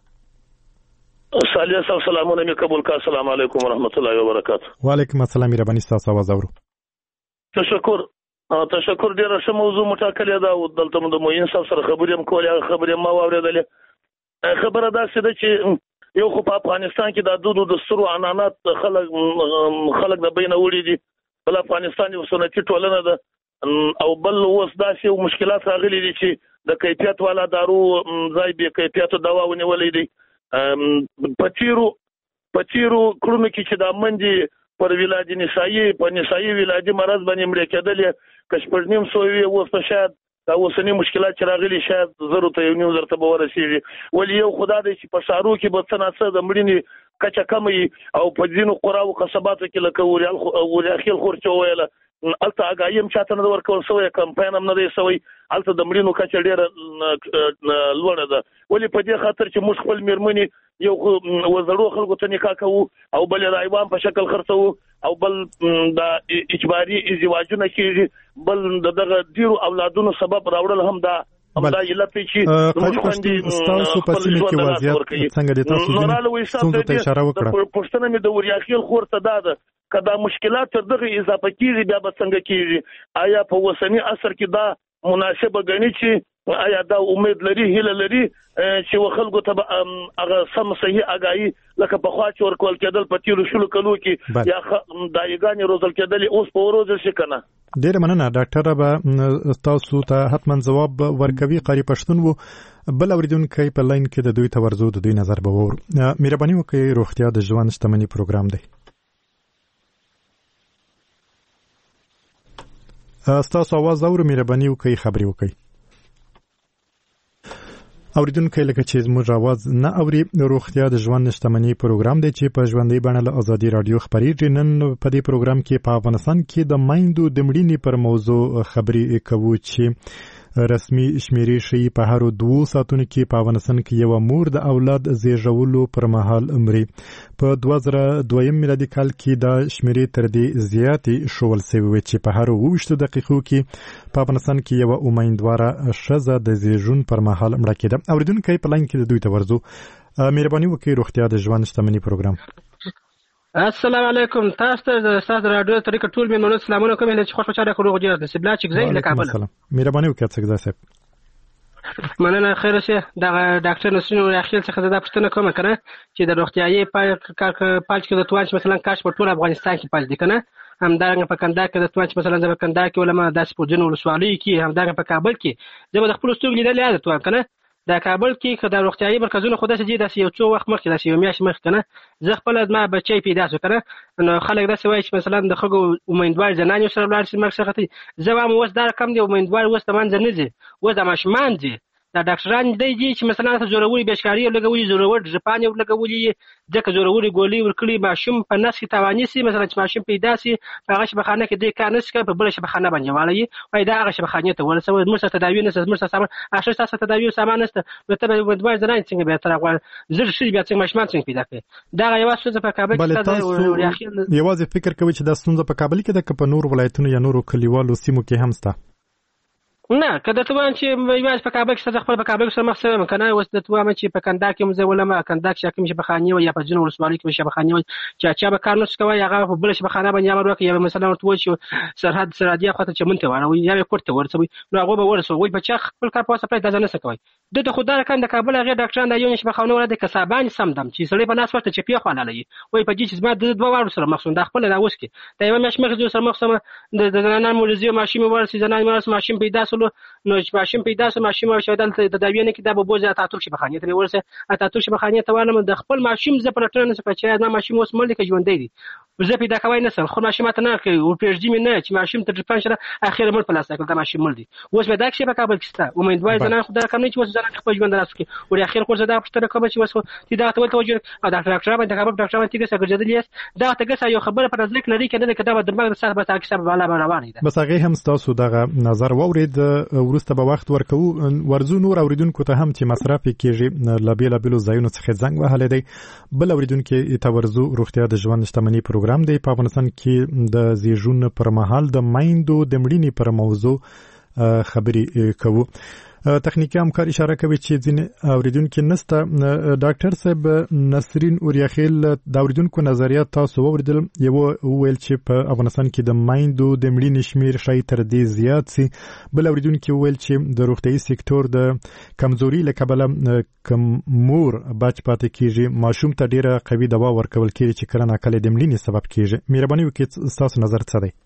سلامونه مې قبول کا. السلام علیکم ورحمت الله وبرکاته.
وعلیکم السلام. مهرباني تاسو आवाज اورو.
تشکر ډیره ښه موضوع مټاکلې ده او دلته د موین صاحب سره خبرې هم کولې، خبرې ما واورېدلې. خبره داسې ده چې یو خو په افغانستان کې د دودو د سترو عنعنات خلک د بینه وړي دي، بل افغانستان یو سنتي ټولنه ده او بل اوس داسې مشکلات راغلي دي چې د کیفیت والا دارو ځای بې کیفیته دوا ونیولې دي. په تیرو په تیرو کړونو کې چې د منډي پر ولادت نسایي په نسایي ولادت مرض باندې مړ کېدل کشپړنیم سووي وسته شاید دا اوسنی مشکلات چې راغلي شاید زرو ته 9 زره به ورسیږي ولې یو خدای دې چې په شهرو کې به څنګه د مړینې کچا کمی او په ځینو قراو قصباتو کې لکه وریاخیل خورچو ویله الته اگایم چاته نه ورکول سوی کمپاین هم نه دی سوی الته د مړینو کچا ډیره لوړه ده ولې په دې خاطر چې موږ خپل میرمنې یو وزړو خلکو ته نکاح کوو او بل رایوان په شکل خرڅو او بل د اجباري ازدواجونه کیږي بل دغه ډیرو اولادونو سبب راوړل هم دا همدا علت چې موږ باندې
تاسو په سیمه کې وضعیت څنګه دي تاسو ته اشاره وکړه
پښتنه مې د وریاخیل خورته ده کدا مشکلات تر دغه اضافه کیږي بیا به څنګه کیږي آیا په وسنی عصر کې دا مناسبه غني چې آیا دا امید لري هله لري چې خلکو ته هغه سم صحیح اگاهي لکه په خوا چې ورکول کېدل په تیرو شلو کلو کې یا دایګانې روزل کېدل اوس په ورځ شي کنه
ډیر مننه ډاکټر به تاسو ته حتما جواب ورکوي قاری پښتون وو بل اوریدونکو په لاین کې د دوی تورزو د دوی نظر به وور مهرباني وکړئ روغتیا د ژوند شتمنۍ پروګرام دی ستاسو आवाज اورو مهرباني وکړئ خبري وکړئ اوریدونکو لکه چې زموږ आवाज نه اوري روغتیا د ژوند شتمنۍ پروګرام دی چې په ژوندۍ بڼه له ازادي رادیو خبريږي نن په دې پروګرام کې په افغانستان کې د مایندو د مړینې پر موضوع خبري کوو چې رسمي شمیرې شي په هر 2 ساعتونو کې په افغانستان کې یو مور د اولاد زیږولو پر مهال مړي په 2002 میلادي کال کې دا شمیرې تر دې زیاتې شول سوي چې په هر 20 دقیقو کې په افغانستان کې یو امیندواره ښځه د زیږون پر مهال مړه کېده اوریدونکو په لاین کې د دوی ته ورزو مهرباني وکړئ روغتیا د ژوند شتمنۍ پروګرام
السلام علیکم تاسو د استاد رادیو طریقه ټول میمنو سلامونه کوم چې خوش بچاره خو روغ جوړ د سبلا چې زین له کابل
سلام مهرباني وکړئ څنګه صاحب
مننه خیر شه د ډاکټر نسرین ورخیل څخه د پښتنه کوم کنه چې د روغتیايي پالچ کې د توانش مثلا کاش په ټول افغانستان کې پالچ دي کنه همدارنګه په کندهار کې د توانش مثلا د کندهار کې ولما د سپورجن ولسوالۍ کې همدارنګه په کابل کې زه د خپل ستوري لیدل یاد توان کنه د کابل کې د روغتیايي مرکزونو خو داسې دي د یو څو وخت مخکې د یو میاشت مخکې کنه زه خپل ما بچی پیدا شو کنه نو خلک داسې وایي چې مثلا د خګو امیدوار زنانو سره لاړ شي مرګ څخه زه هم اوس دا کم دی امیدوار اوس تمن نه دي اوس د ماشمان دي دا ډاکټران دی چې مثلا زوروري بشکاري لګولي زورور ژپان یو لګولي ځکه زوروري ګولي ورکړي ماشوم په نس کې تواني سي مثلا چې ماشوم پیدا سي هغه شبخانه کې د کار نس کې په بل شبخانه باندې والي وای دا هغه شبخانه ته ورسوي مرسته تداوی نه مرسته سامان اخر تاسو تداوی سامان نشته نو ته به دوه ځنای څنګه به تر هغه زر شي بیا څنګه ماشومان څنګه پیدا کړي دا یو څه په کابل کې
یوازې فکر کوي چې دا ستونزه په کابل کې د په نور ولایتونو یا نورو کلیوالو سیمو کې هم شته
نه کله ته وان چې یوازې په کابل کې خپل په کابل سره مخ سره کنه اوس د توامه چې په کندهار کې مزه ولما کندهار کې کوم شبخاني او یا په جنوب ولسوالۍ کې شبخاني او چې به کار نه کوي هغه په بل شبخانه باندې امر وکړي یا مثلا ورته چې سرحد سرادیه خاطر چې مونته وانه یا کوټه ورسوي نو هغه به ورسوي وای په چا خپل کار په سپلای ځنه سکوي د خدای کاند کابل هغه ډاکټران د یو شبخانه ور د کسبان سمدم چې سړی په ناس ورته چې پیخ ولاله وای په دې چې ما د دوه وارو سره مخصوص د خپل دا اوس کې دا یو مش مخ سره مخصوص د نن مولزیو ماشین ورسې زنان ماشین پیدا سولو نو ماشین پیدا سو ماشین او شودل د داوینه کې د بوزه اتاتور شي بخانه ته ورسه اتاتور شي بخانه ته ونه د خپل ماشین ز پرټنه څخه چې نه ماشین اوس ملک ژوندې دي زه پیدا کوي نه سم خو ماشین ماته نه کوي او پیژدي مې نه چې ماشین تر ځپان شره اخر مل پلاس کړه ماشین مل دي اوس به دا شي په کابل کې ستا امیدوار زنه خدای کوم نه چې اوس زنه خپل ژوند راس کې او اخر خو زه دا پښتنه کوم چې اوس چې دا ته توجه او دا ډاکټر باندې کابل ډاکټر باندې څنګه ګرځیدل یې دا ته ګسه یو خبره پر ځل لري کنه کدا د دماغ سره به تاکي سبب والا روان دي
بس هغه هم تاسو دغه نظر وورید ورسته به وخت ورکو ورزو نور اوریدونکو ته هم چې مصرف کیږي لابیلابلو ځایونو څخه زنګ وهل دی بل اوریدونکو ته ورزو روغتیا د ژوند شتمنۍ پروګرام دی په افغانستان کې د زیږون پر مهال د مایندو د مړینې پر موضوع خبرې کوو تخنیکی همکار اشاره کوي چې ځینې اوریدونکو نسته ډاکټر صاحب نسرین اوریاخیل د اوریدونکو نظریات تاسو ووریدل یو ویل چې په افغانستان کې د مایندو د مړینې شمیر شای تر دې زیات سي بل اوریدونکو ویل چې د روغتيایي سکتور د کمزوري لکبله کم مور بچ پاتې کیږي ماشوم ته ډیره قوي دوا ورکول کیږي چې کله ناکله د مړینې سبب کیږي مهرباني وکړئ تاسو نظر څه دی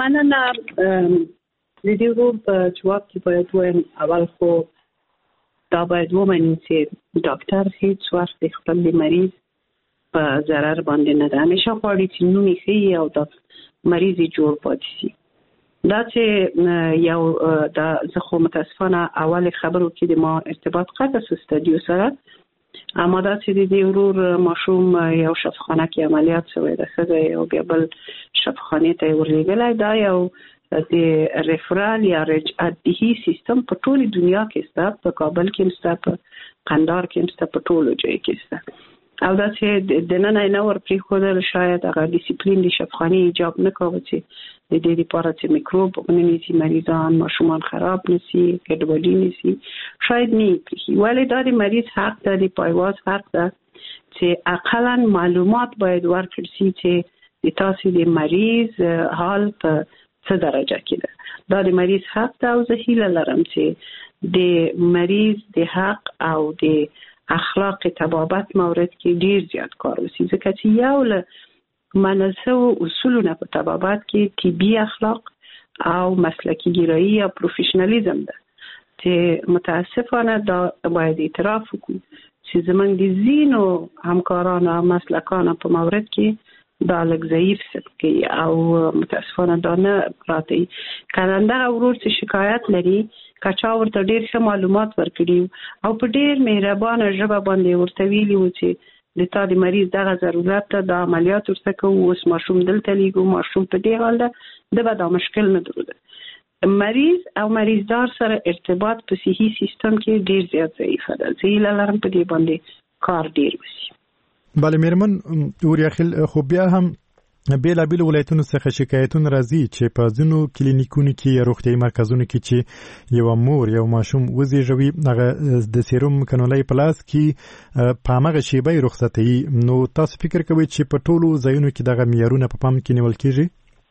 مننه د دې ورو په جواب کې باید وایم اول خو دا باید ومني چې ډاکټر هیڅ وخت خپل مریض په ضرر باندې نه ده، همیشه غواړي چې نوم یې ښه او د مریض یې جوړ پاتې شي. دا چې یو د زه خو متاسفانه اول خبرو کې د ما ارتباط قطع شو استادیو سره، اما دا چې د ورور ماشوم یو شفاخانه کې عملیات شوی ده، ښځه او بیا بل شفاخانه ته ورلېږلی، دا یو د ریفرال یا رجعتي سیستم په ټول دنیا کې شته، په کابل کې شته، په قندهار کې شته، په ټولو ځای کې شته. او دا چې د نن نه ور پریښودل شاید هغه ډیسپلین د شفاخانه ایجاب نه کوي چې د دې لپاره چې میکروب ونیسي مریضان ماشومان خراب نشي ګډوډي نشي، شاید نه پریږي. ولې دا د مریض حق ده، د پایواز حق ده چې اقلا معلومات باید ورکړل شي چې د تاسو د مریض حال په څه درجه کې ده. دا د مریض حق ده او زه هیله لرم چې د مریض د حق او د اخلاق طبابت مورد کې ډیر زیات کار وشي، ځکه چې یو له مناسب اصولونه په طبابت کې طبي اخلاق او مسلکی ګرایی او پروفیشنالیزم ده چې متاسفانه دا باید اعتراف وکړو چې زمونږ د زینو همکارانو او مسلکانو په مورد کې دا لږ ضعیف سبکي او متاسفانه دا نه راځي. کله ورور چې شکایت لري کچا ورته ډیر ښه معلومات ورکړي او په ډیر مهربانه ژبه باندې ورته ویلي و چې د تا د مریض دغه ضرورت ته د عملیات ورته کوو، اوس ماشوم دلته لیږو، ماشوم په دې حال ده، د به دا مشکل نه درلوده. مریض او مریضدار سره ارتباط په صحي سیستم کې ډیر زیات ضعیفه ده. زه هیله لرم په دې باندې کار ډیر وشي.
بله میرمن اوریا خو بیا هم بیلابیل ولایتونو څخه شکایتونه راځي چې په ځینو کلینیکونو کې یا روغتیايي مرکزونو کې چې یو مور یو ماشوم وزېږوي هغه د سیروم کنولۍ په لاس کې په هماغه شیبه یې رخصتوي، نو تاسو فکر کوئ چې په ټولو ځایونو کې دغه معیارونه په پام کې نیول کېږي؟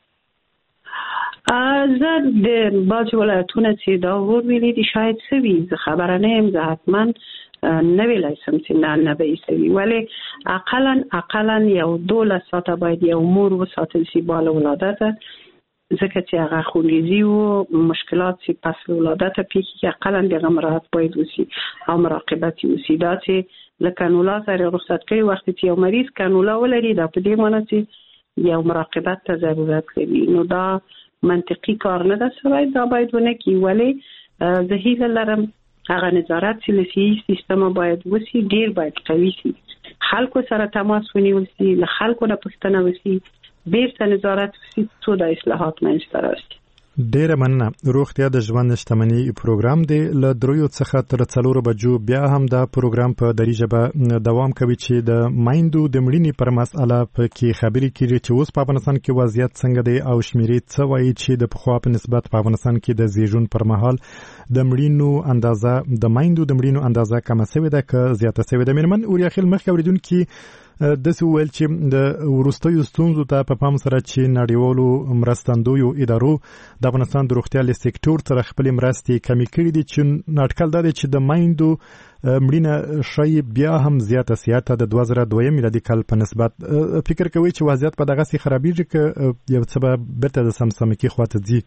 زه د بعضې ولایتونه چې دا وویلي دي شاید څه وي، زه خبره نه یم، زه حتما نه ویلی سم چې نه به یې څه وي، ولې اقلا یو 12 ساعته باید یو مور وساتل شي بال ولادت، ځکه چې هغه خونریزي و مشکلات چې پس ولادت پیښیږي اقلا دغه مراعات باید وشي او مراقبت وشي. دا چې له کانولا سره رخصت کوي وخت چې یو مریض کانولا ولري دا په دې معنی چې یو مراقبت ته ضرورت لري، نو دا منطقي کار نه ده سوی، دا باید ونه کی. ولې زه هیله لرم هغه نظارت چې له صحي سیستم باید وشي ډیر باید قوي شي، خلکو سره تماس ونیول شي، له خلکو نه پوښتنه وشي، بیرته نظارت وشي څو د اصلاحات منځته راشي.
ډیره مننه. روغتیا د ژوند شتمنۍ پروګرام دی له 3 څخه تر 4 بجو بیا هم دا پروګرام په دري ژبه دوام کوي چې د مایندو د مړینې پر مسأله پکې خبرې کیږي چې اوس په افغانستان کې وضعیت څنګه دی او شمیرې څه وایي چې د پخوا په نسبت په افغانستان کې د زیږون پر مهال د مړینو اندازه د مایندو د مړینو اندازه کمه شوې ده که زیاته شوې ده. میرمن اوریا خیل مخکې اوریدونکي داسې وویل چې د وروستیو ستونزو ته په پام سره چې نړیوالو مرستندویو ادارو د افغانستان د روغتیا له سکتور سره خپلې مرستې کمې کړي دي، چې ناټکل دا دی چې د مایندو مړینه ښایي بیا هم زیاته سیاته د 2002 میلادي کال په نسبت. فکر کوئ چې وضعیت په دغسې خرابېږي که یو څه به بیرته د سمسمکي خواته ځي؟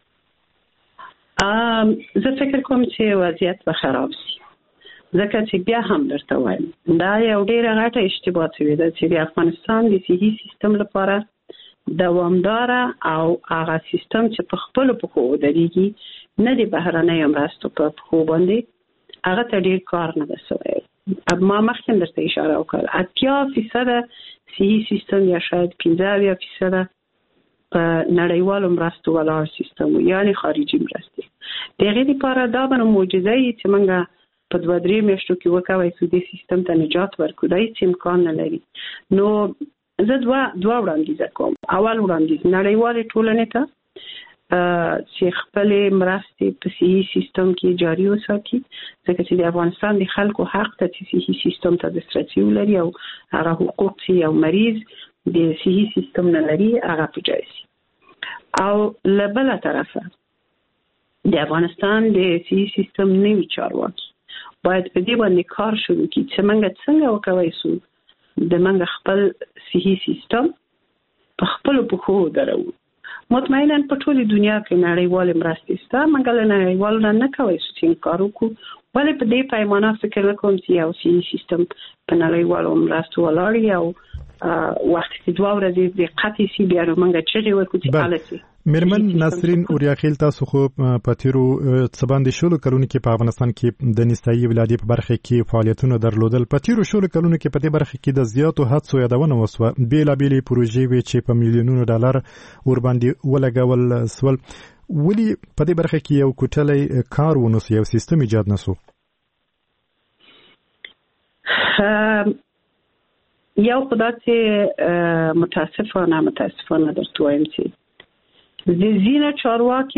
زه فکر کوم چې وضعیت به خراب شي، ځکه چې بیا هم درته وایم دا یو ډیره غټه اشتباه شوې ده چې د افغانستان د صحي سیستم لپاره دوامداره او هغه سیستم چې په خپلو پښو ودرېږي، نه د بهرنیو مرستو په پښو باندې، هغه ته ډیر کار نه ده شوی. ما مخکې درته اشاره وکړه 80% صحي سیستم یا شاید 15% په نړیوالو مرستو ولاړ سیستم یعنی خارجي مرستې. د هغې لپاره دا به معجزه وي چې موږ په 2-3 میاشتو کې وکوي چې د سیستم ته نجات ورکړو، دا هیڅ امکان نه لري. نو زه دوه وړاندیز کوم. اول وړاندیز نړیوالې ټولنې ته چې خپلې مرستې په صحي سیستم کې جاري وساتي، ځکه چې د افغانستان د خلکو حق ته چې صحي سیستم ته دسترسي ولري او هغه حقوق چې یو مریض د صحي سیستم نه لري هغه په جای شي. او له بله طرفه د افغانستان د صحي سیستم نوي چارواکي باید په دې باندې کار شروع کړي چې موږ څنګه وکولی شو د موږ خپل صحي سیستم په خپلو پښو ودرو. مطمئنا په ټولې دنیا کې نړیوالې مرستې شته، موږ له نړیوالو نه کولی شو چې کار وکړو، ولې په دې پیمانه فکر وکوم چې یو سیستم په نړیوالو مرستو ولاړ او وخت چې 2 ورځې د قطعي سی بیا موږ چې ورکو چې الاسي
میرمن نسرین اوریاخیل تاسو خو په تیرو څباندې شلو کلونو کې په افغانستان کې د نسایي ولادي په برخه کې فعالیتونه درلودل. په تیرو شلو کلونو کې په دې برخه کې د زیاتو هڅو یادونه وسوه. بیلابېلې پروژې وې چې په میلیونونو ډالر ور باندې ولګول سول. ولې په دې برخه کې یو کوټلې کار ونوسو، یو سیستم ایجاد نسو؟
یو خدای چې متاسفانه درته وایم چې د زینه چارواکي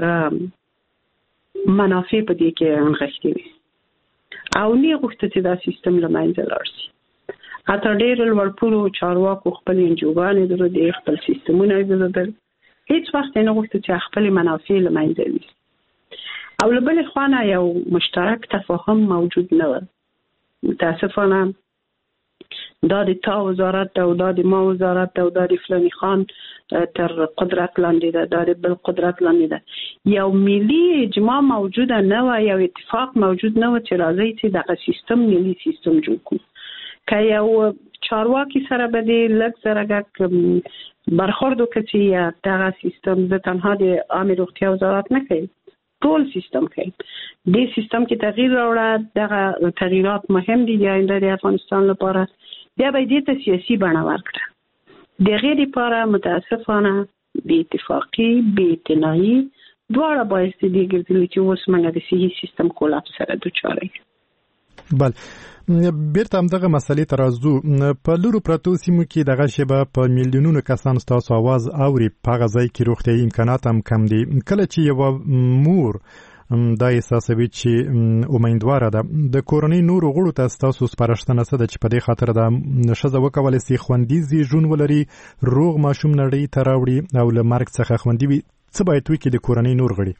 منافع په دې کې انغښتي وي او نه غوښته چې دا سیستم له منځه لاړ شي. حتی ډېر لوړپوړو چارواکو خپل انجوګانې درلودې، خپل سیستمونه یې درلودل، هیڅ وخت نه غوښته چې خپل منافع له منځه یوسي. او له بلې خوا نه یو مشترک تفاهم موجود نه و. متاسفانه دا د تا وزارت او دا د ما وزارت او دا د فلانی خان تر قدرت لاندې ده، دا د بل قدرت لاندې ده. یو ملي اجماع موجوده نه و، یو اتفاق موجود نه و چې راځي چې دغه سیستم ملي سیستم جوړ کړو. که یو چارواکي سره به د لږ زرګه برخورد وکړي چې دغه سیستم د تنها د عامه روغتیا وزارت نه کوي، ټول سیستم کوي. دې سیستم کې تغییر راوړه، دغه تغییرات مهم دي د آینده د افغانستان لپاره. بیا به دې ته سیاسي بڼه ورکړه. د غیر لپاره متاسفانه بې اتفاقي، بې اعتنایي دواړه باعث دي ګرځي چې اوس موږ د صحي سیستم کولاپس سره دوچار یو.
بل بیرته همدغه مسلې ته راځو. په لورو پرتو سیمو کې دغه شیبه په میلیونونو کسان ستاسو आवाज اوري. په هغه ځای کې روغتیايي امکانات هم کم دي. کله چې یو مور دا احساسوي چې امیدواره ده، د کورنۍ نورو غړو ته ستاسو سپارښتنه څه ده چې په دې خاطر د ښځه وکولی سي خوندي ژوند ولري، روغ ماشوم نړۍ ته راوړي او له مرګ څخه خوندي وي؟ څه باید وکړي د کورنۍ نور غړي؟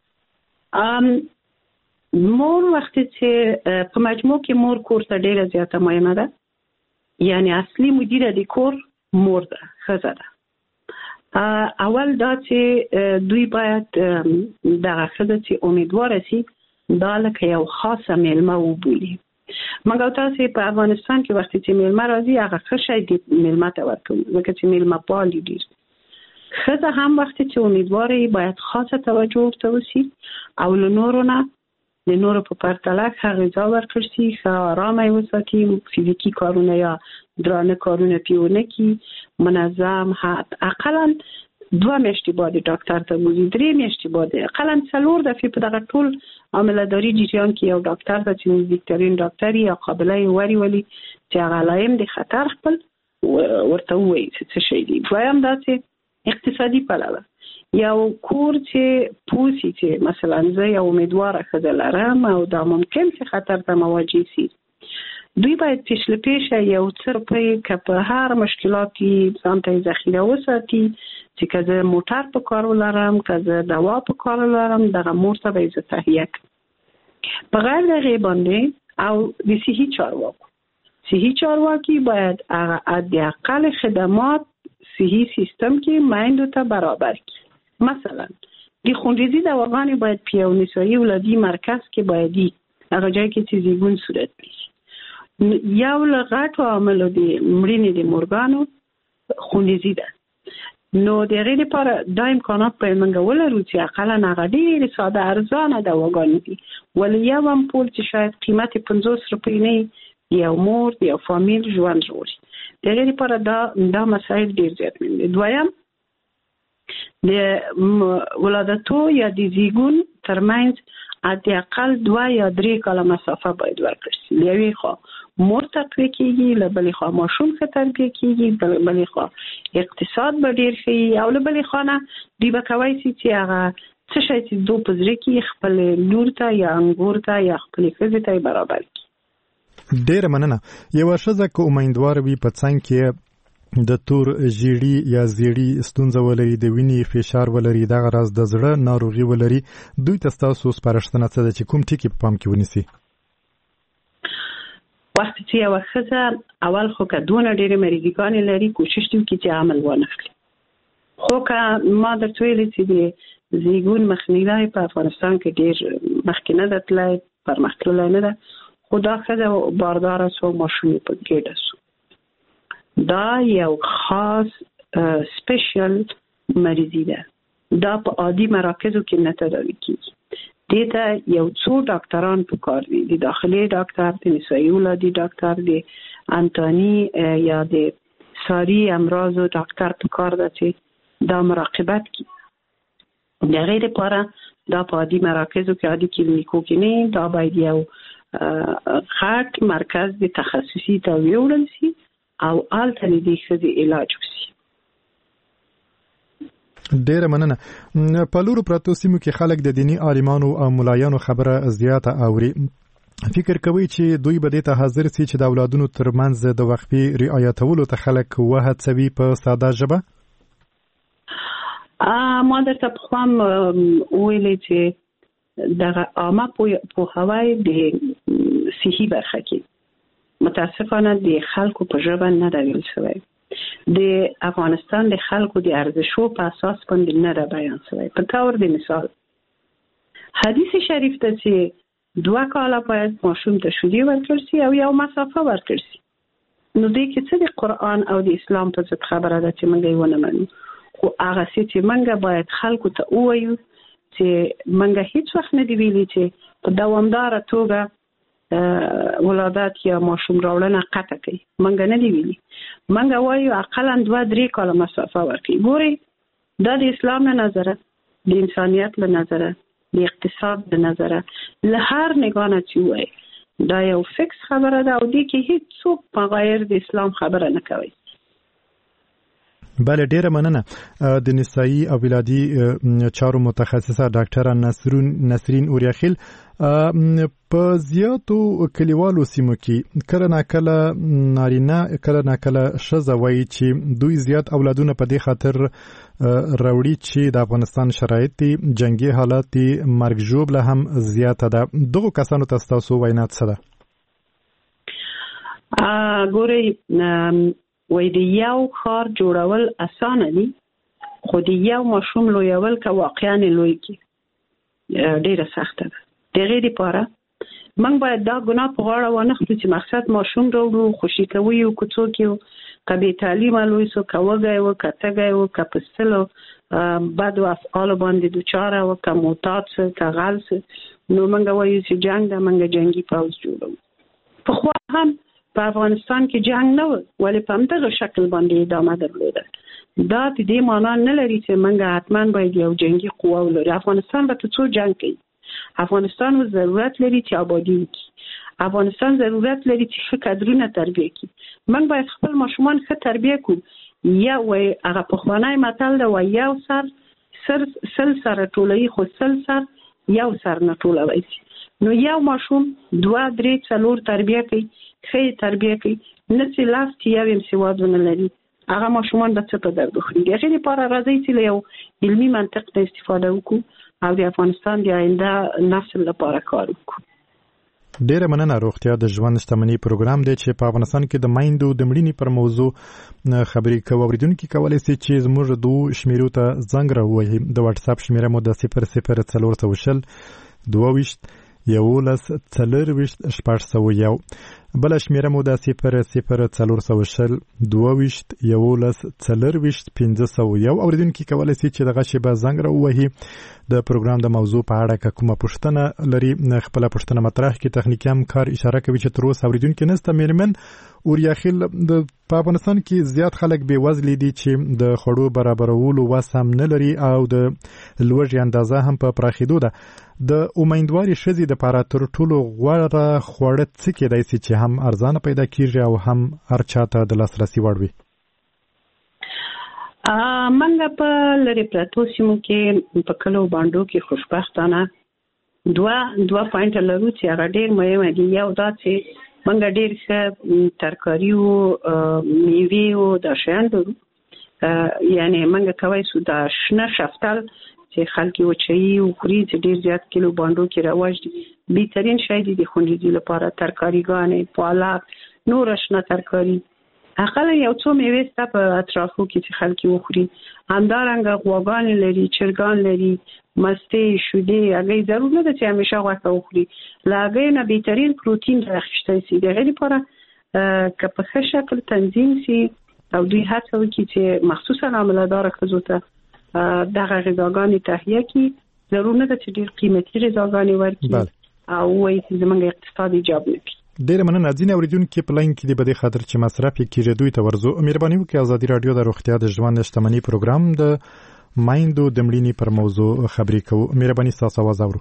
مور وخت چې په مجموع کې مور کور ته ډیره زیاته مهمه ده. یعنی اصلي مدیره د کور مور ده، ښځه ده. اول دا چې دوی باید دغه ښځه چې امیدواره سي دا لکه یو خاصه میلمه وبولي. موږ تاسو په افغانستان کې وخت چې میلمه راځي هغه ښه شی د میلمه ته ورکوي، ځکه چې میلمه پال دي. ښځه هم وخت چې امیدواره باید خاصه توجه ورته وشي او له نورو نه د نورو په پرتله ښه غذا ورکړل شي، ښه آرام یې وساتي، فزیکي کارونه یا درانه کارونه پې ونه کړي، منظم اقلا 2 میاشتې بعد ډاکټر ته بوزي، 3 میاشتې بعد اقلا 4 دفعې په دغه ټول عاملهداري جریان کې یو ډاکټر ته چې نزدیکترین ډاکټر یا قابله یې ولي چې هغه علائم د خطر خپل ورته ووایي څه شی دي. دویم دا چې اقتصادي پلوه یو کور چې پوسی چې مثلا زه یو امیدواره ښځه لرم او دا ممکن چې خطر ته مواجه سي، دوی باید پیش یو څه روپۍ که په هر مشکلات کې ځان ته ذخیره وساتي چې که زه موټر په کار ولرم، که زه دوا په کار ولرم، دغه مور ته به زه تهیه کړم. په غیر د هغې باندې او د صحي چارواکي باید هغه حداقل خدمات صحي سیستم کې میندو ته برابر کړي. مثلا د خونریزي دواګانې باید په یو نسایي ولادي مرکز کې باید هغه ځای کې چې زیږون صورت وشي. یو له غټو عاملو د مړینې د مورګانو خونریزي ده. نو د هغې لپاره دا امکانات باید موږ ولرو چې اقلا هغه ډېرې ساده ارزانه دواګانې دي، ولې یو امپول چې شاید قیمت 50 روپۍ نه یو مور د یو فامیل ژوند ژغوري. د هغې لپاره دا مسایل ډېر زیات مهم دي. دویم د ولادتو یا د زیږون ترمنځ حداقل 2 یا 3 کاله مسافه باید ورکړل شي. له یوې خوا مور تقویه کېږي، له بلې خوا ماشوم ښه تربیه کېږي، له بلې خوا اقتصاد به ډېر ښه او له بلې خوا نه دوی به کولی شي چې هغه څه شی چې دوی په زړه کې خپل لور ته یا انګور ته یا خپلې ښځې ته برابر کړي.
ډېره مننه. یوه ښځه که امیدواره وي په څنګ کې د تور ژیړي یا زیړي ستونزه ولري، د وینې فشار ولري، دغه راز د زړه ناروغي ولري، دوی ته ستاسو سپارښتنه څه ده چې کوم ټکي په پام کې ونیسي؟
وخت چې یوه ښځه اول خو که دونه ډېرې مریضګانې لري کوشش دې وکړي چې عمل ونه کړي. خو که ما درته ویلې چې د زیږون مخنیوی په افغانستان کې ډېر مخکې نه ده تللی، پرمختللی نه ده، خو دا ښځه بارداره سو، ماشوم یې په ګېډه سو. دا یو خاص سپیشل مریضي ده. دا په عادي مراکزو کې نه تداوي کیږي. دې ته یو څو ډاکټران پکار دي، د داخلي ډاکټر، د نسایي ولادي ډاکټر، د انتانی یا د ساری امراضو ډاکټر پکار ده چې دا مراقبت کی. د غیر لپاره دا په عادي مراکزو کې، عادي کلینیکو کې نه، دا باید یو غټ مرکز د تخصصي ته ویوړل شي او هلته د دې ښځې علاج وشي.
ډیره مننه. په لورو پرتو سیمو کې خلک د دینی عالمانو او ملایانو خبره زیاته اوري. فکر کوي چې دوی به دې ته حاضر سي چې د اولادونو ترمنځ د وقفې رعایتولو ته خلک وهڅوي په ساده ژبه؟
ما درته پخوا ویلې چې دغه عامه پوهاوی د صحي برخه کې متاسفانه د خلکو په ژبه نه ده ویل شوی. د افغانستان د خلکو د ارزښتو په اساس باندې نه ده بیان شوی. په تور د مثال حدیث شریف ته چې 2 کاله باید ماشوم ته شیدې ورکړل شي او یو مسافه ورکړل شي. نو دې کې څه د قرآن او د اسلام په ضد خبره ده چې موږ یې ونه منو. خو هغه چې موږ باید خلکو ته ووایو چې موږ هیڅ وخت نه دی ویلي چې په دوامداره توګه ولادت یا ماشوم راوړنه قطع کوي. موږ نه دی ویلي. موږ وایو اقلا 2-3 کاله مسافه ورکړي. ګورئ دا د اسلام له نظره، د انسانیت له نظره، د اقتصاد له نظره، له هر نگاه نه چې وایي دا یو فکس خبره ده او دې کې هیڅ څوک په غیر د اسلام خبره نه کوي.
بله، ډیره مننه. د نسایي او ولادي چارو متخصصه ډاکټره نسرین اوریاخیل، په زیاتو کلیوالو سیمو کې کله ناکله نارینه کله ناکله ښځه وایي چې دوی زیات اولادونه په دې خاطر راوړي چې د افغانستان شرایط دي، جنگي حالات دي، مرګ ژوبله هم زیاته ده. دغو کسانو ته ستاسو وینا څه ده؟
ګورئ، وای د یو ښار جوړول اسانه دي، خو د یو ماشوم لویول که واقعا لوی کی ډیره سخته ده. د غیر لپاره موږ باید دا ګناه په غاړه ونه خورو چې مقصد ماشوم راوړو، خوشي کوو یو که څوک یو که بې تعلیمه لوی سو، که وږی و، که تږی و، که په ستلو بدو افعالو باندې دوچاره و، که معتاد سو، که غل سو، نو موږ وایو چې جنګ ده، موږ جنګي پوځ جوړو. پخوا هم په افغانستان کې جنگ نه و، ولې په همدغه شکل باندې ادامه درلوده. دا د دې معنا نه لري چې موږ حتما باید یو جنگي قوه ولرو. افغانستان به څو جنگ کوي. افغانستان ضرورت لري چې آبادی وکړي. افغانستان ضرورت لري چې ښه کادرونه تربیه کړي. موږ باید خپل ماشومان ښه تربیه کړو. یا وایي هغه پخوانی متل ده، وایي یو سر سل سره ټولوي، خو سل سر یو سر نه ټولوي. نو یو ماشوم 2-3-4 تربیه کوي، ښه تربیه کوي، نه چې لاس چې یو یم سوادونه لري، هغه ماشومان به څه په درد وخوري. د هغې لپاره راځئ چې له یو علمي منطق نه استفاده وکړو او د افغانستان د آینده نسل لپاره کار وکړو.
ډیره مننه. روغتیا د ژوند شتمنۍ پروګرام دی چې په افغانستان کې د میندو د مړینې پر موضوع خبرې کوي. اوریدونکي کولی شي چې زموږ 2 شمیرو ته زنګ راووهي. د واتس اپ شمیره مو د 0040 22 11 40 601. بل شمیره مو د 0040 22 11 40 501. اوریدونکي کولی شي چې دغه شی به زنګ راووهي د پروګرام د موضوع په اړه کومه پوښتنه لري، خپل پوښتنه مطرح کړي. تخنیکي همکار اشاره کوي چې تر اوسه اوریدونکي نشته. میرمن اوریاخیل، په افغانستان کې زیات خلک بې وزلي دي چې د خوړو برابرولو وس هم نه لري او د لوږې اندازه هم په پراخېدو ده. د امیندوارې ښځې دپاره تر ټولو غوره خواړه څه کیدای شي چې هم ارزانه پیدا کیږي او هم هر چاته د لاسرسي وړ وي؟
منګه په لرې پرتو سیمو کې په کلو باندو کې خوشبختانه دوه پوینټ لرو چې هغه ډېر مهم دي. یو دا چې منګه ډېر ښه ترکاري او میوې او دا شیان لرو. یعنی منګه کوي سو دا شنه شفتل چې خلک وچوي او خوري چې ډېر زیات کلو باندو کې رواج دي. بهترین شی دی د خونریزي لپاره ترکاریګانې، پالک، نور شنه ترکاري اقل یو څو میوې ستا په اطرافو کې چې خلک وخوري. همدارنګه غواګان لري، چرګان لري، مستې، شیدې، هګۍ ضرور نه ده چې همیشه غوښه وخوري. له هګۍ نه بهترین پروتین راخیستی شي. د هغې لپاره که په ښه شکل تنظیم شي او دوی هڅه وکړي چې مخصوصا حامله‌داره ښځو ته دغه غذاګانې تهیه کړي، ضرور نه ده چې ډېر قیمتي غذاګانې ورکړي او وایي چې زموږ اقتصاد ایجاب نه کړي.
ډېره مننه. ځینې اورېدونکي په لاین کې د بدې خاطر چې مصرف یې کېږي دوی ته ورځو. مهرباني وکړئ ازادي راډیو د روغتیا د ژوند شتمنۍ پروګرام د مایندو د مړینې پر موضوع خبرې کوو. مهرباني ستاسو आवाज اورو.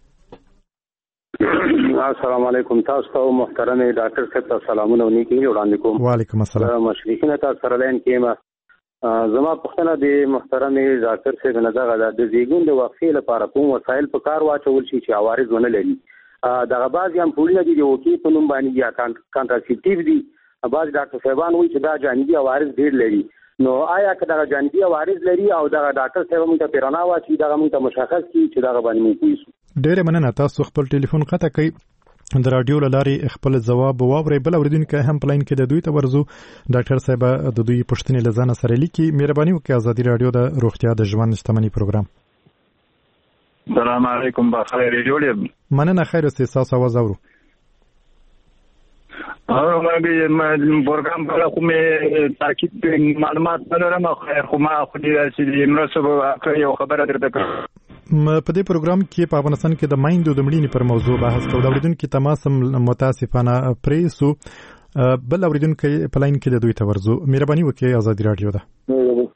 السلام علیکم. تاسو ته محترم ډاکټر صاحب ته سلامونه ونیکي وړاندې کوم.
وعلیکم السلام.
مشرقین تاسو سره لاین کې زما پوښتنه د محترم ډاکټر صاحب نه دغه د زیږون د وقفې لپاره کوم وسایل په کار واچول شي چې عوارض ونه لري. دغه بعض هم پولیس دي د وکی په نوم باندې یا کانټراسپټیو دي. بعض ډاکټر صاحبان وایي چې دا جانبي عوارض ډېر لري. نو آیا که دغه جانبي عوارض لري او دغه ډاکټر صاحب موږ ته پیرانه واچي دغه موږ ته مشخص کړي چې دغه باندې موږ پوه شو.
ډېره مننه. تاسو خپل ټلیفون قطع کړئ د رادیو له لارې خپل ځواب واورئ. بل اورېدونکی هم په لاین کې د دوی ته ورځو. ډاکټر صاحب د دوی پوښتنې له ځانه سره لیکي. مهرباني وکړئ ازادي راډیو د روغتیا د ژوند شتمنۍ پروګرام.
السلام علیکم. بخیر جوړ.
مننه. خیر اوسئ. تاسو आवाज اورو.
ما پروګرام په کومه تاکید معلومات نه لرم خو ما خو دې چې مرسته یو خبره درته کوم.
په دې پروګرام کې په افغانستان کې د مایندو د مړینې پر موضوع بحث کوو. د اورېدونکو تماس متاسفانه پریسو. بل اورېدونکي په لاین کې د دوی ته ورځو. مهرباني وکړئ ازادي راډیو ده.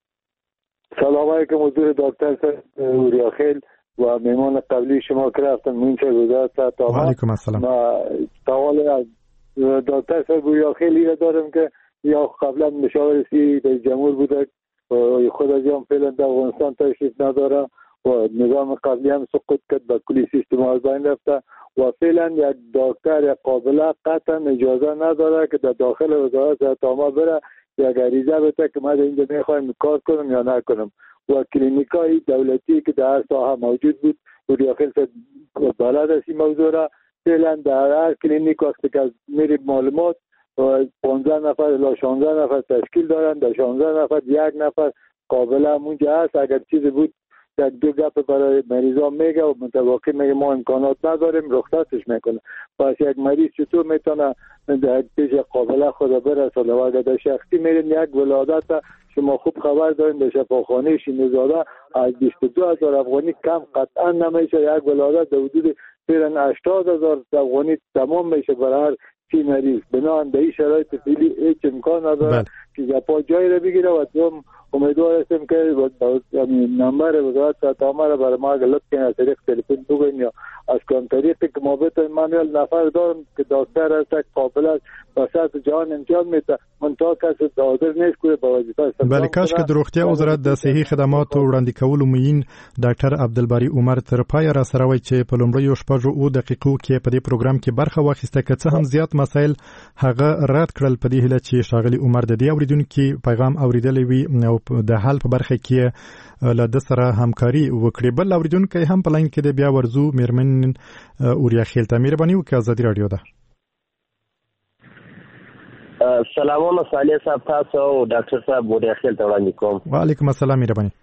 سلام علیکم حضور دکتر صاحب اوریاخیل و مهمان قبلی شما که رفتن منچه گذاشت تا
علیکم السلام.
سوال از دکتر صاحب اوریاخیلی را دارم که یا قبلا مشاور رئیس جمهور بوده خود از هم فعلا در افغانستان تشریف نداره و نظام قبلی هم سقوط کرد به کلی سیستم از بین رفته و فعلا یک دکتر یا قابله قطعا اجازه نداره که در داخل وزارت صحت عامه بره یا غریزه بده که من اینجا میخوایم کار کنم یا نکنم. و کلینیکای دولتی که در هر ساحه موجود بود و داخل بلد است این موضوع را فعلا در هر کلینیک وقتی که میریم معلومات 15 نفر الی 16 نفر تشکیل دارن. در 16 نفر یک نفر قابله اونجا هست. اگر چیزی بود یک دو گپ برای مریضا میگه و متوقع میگه ما امکانات نداریم رخصتش میکنه. پس یک مریض چطور میتونه در پیش قابله خود برسونه؟ و اگر در شخصی میرین یک ولادت شما خوب خبر دارین در شفاخانه شینوزاده از 22,000 افغانی کم قطعا نمیشه. یک ولادت در حدود 80,000 افغانی تمام میشه برای هر 30 مریض. بنابراین در این شرایط فعلی هیچ امکان نداره که جپا جایی را بگیره و دوم امیدوار هستیم که نمبر وزارت صحت عامه را برای ما لطف کنید از طریق تلفن بگوین یا از کدام طریقی که ما بتونیم. من نفر دارم که دکتر هست قابل است وسط جهان امتیاز میده منتها کسی حاضر نیست که به وظیفه
بله کاش که د روغتیا وزارت د صحي خدماتو وړاندې کولو معین ډاکټر عبدالباری عمر تر پای را سره وای چې په لومړیو 6 دقیقو کې په دې پروګرام کې برخه واخیسته که څه هم زیات مسایل هغه رد کړل. په دې هیله چې شاغلی عمر د دې اوریدونکو پیغام اوریدلی وي او د حل په برخه کې له د سره همکاري وکړي. بل اوریدونکو هم په لاین کې د بیا ورزو میرمن اوریاخیل ته مهرباني وکړئ ازادي راډیو ده.
سلامونه صالح صاحب تاسو او ډاکټر صاحب اوریاخیل ته وړاندې کوم.
وعلیکم السلام. مهرباني.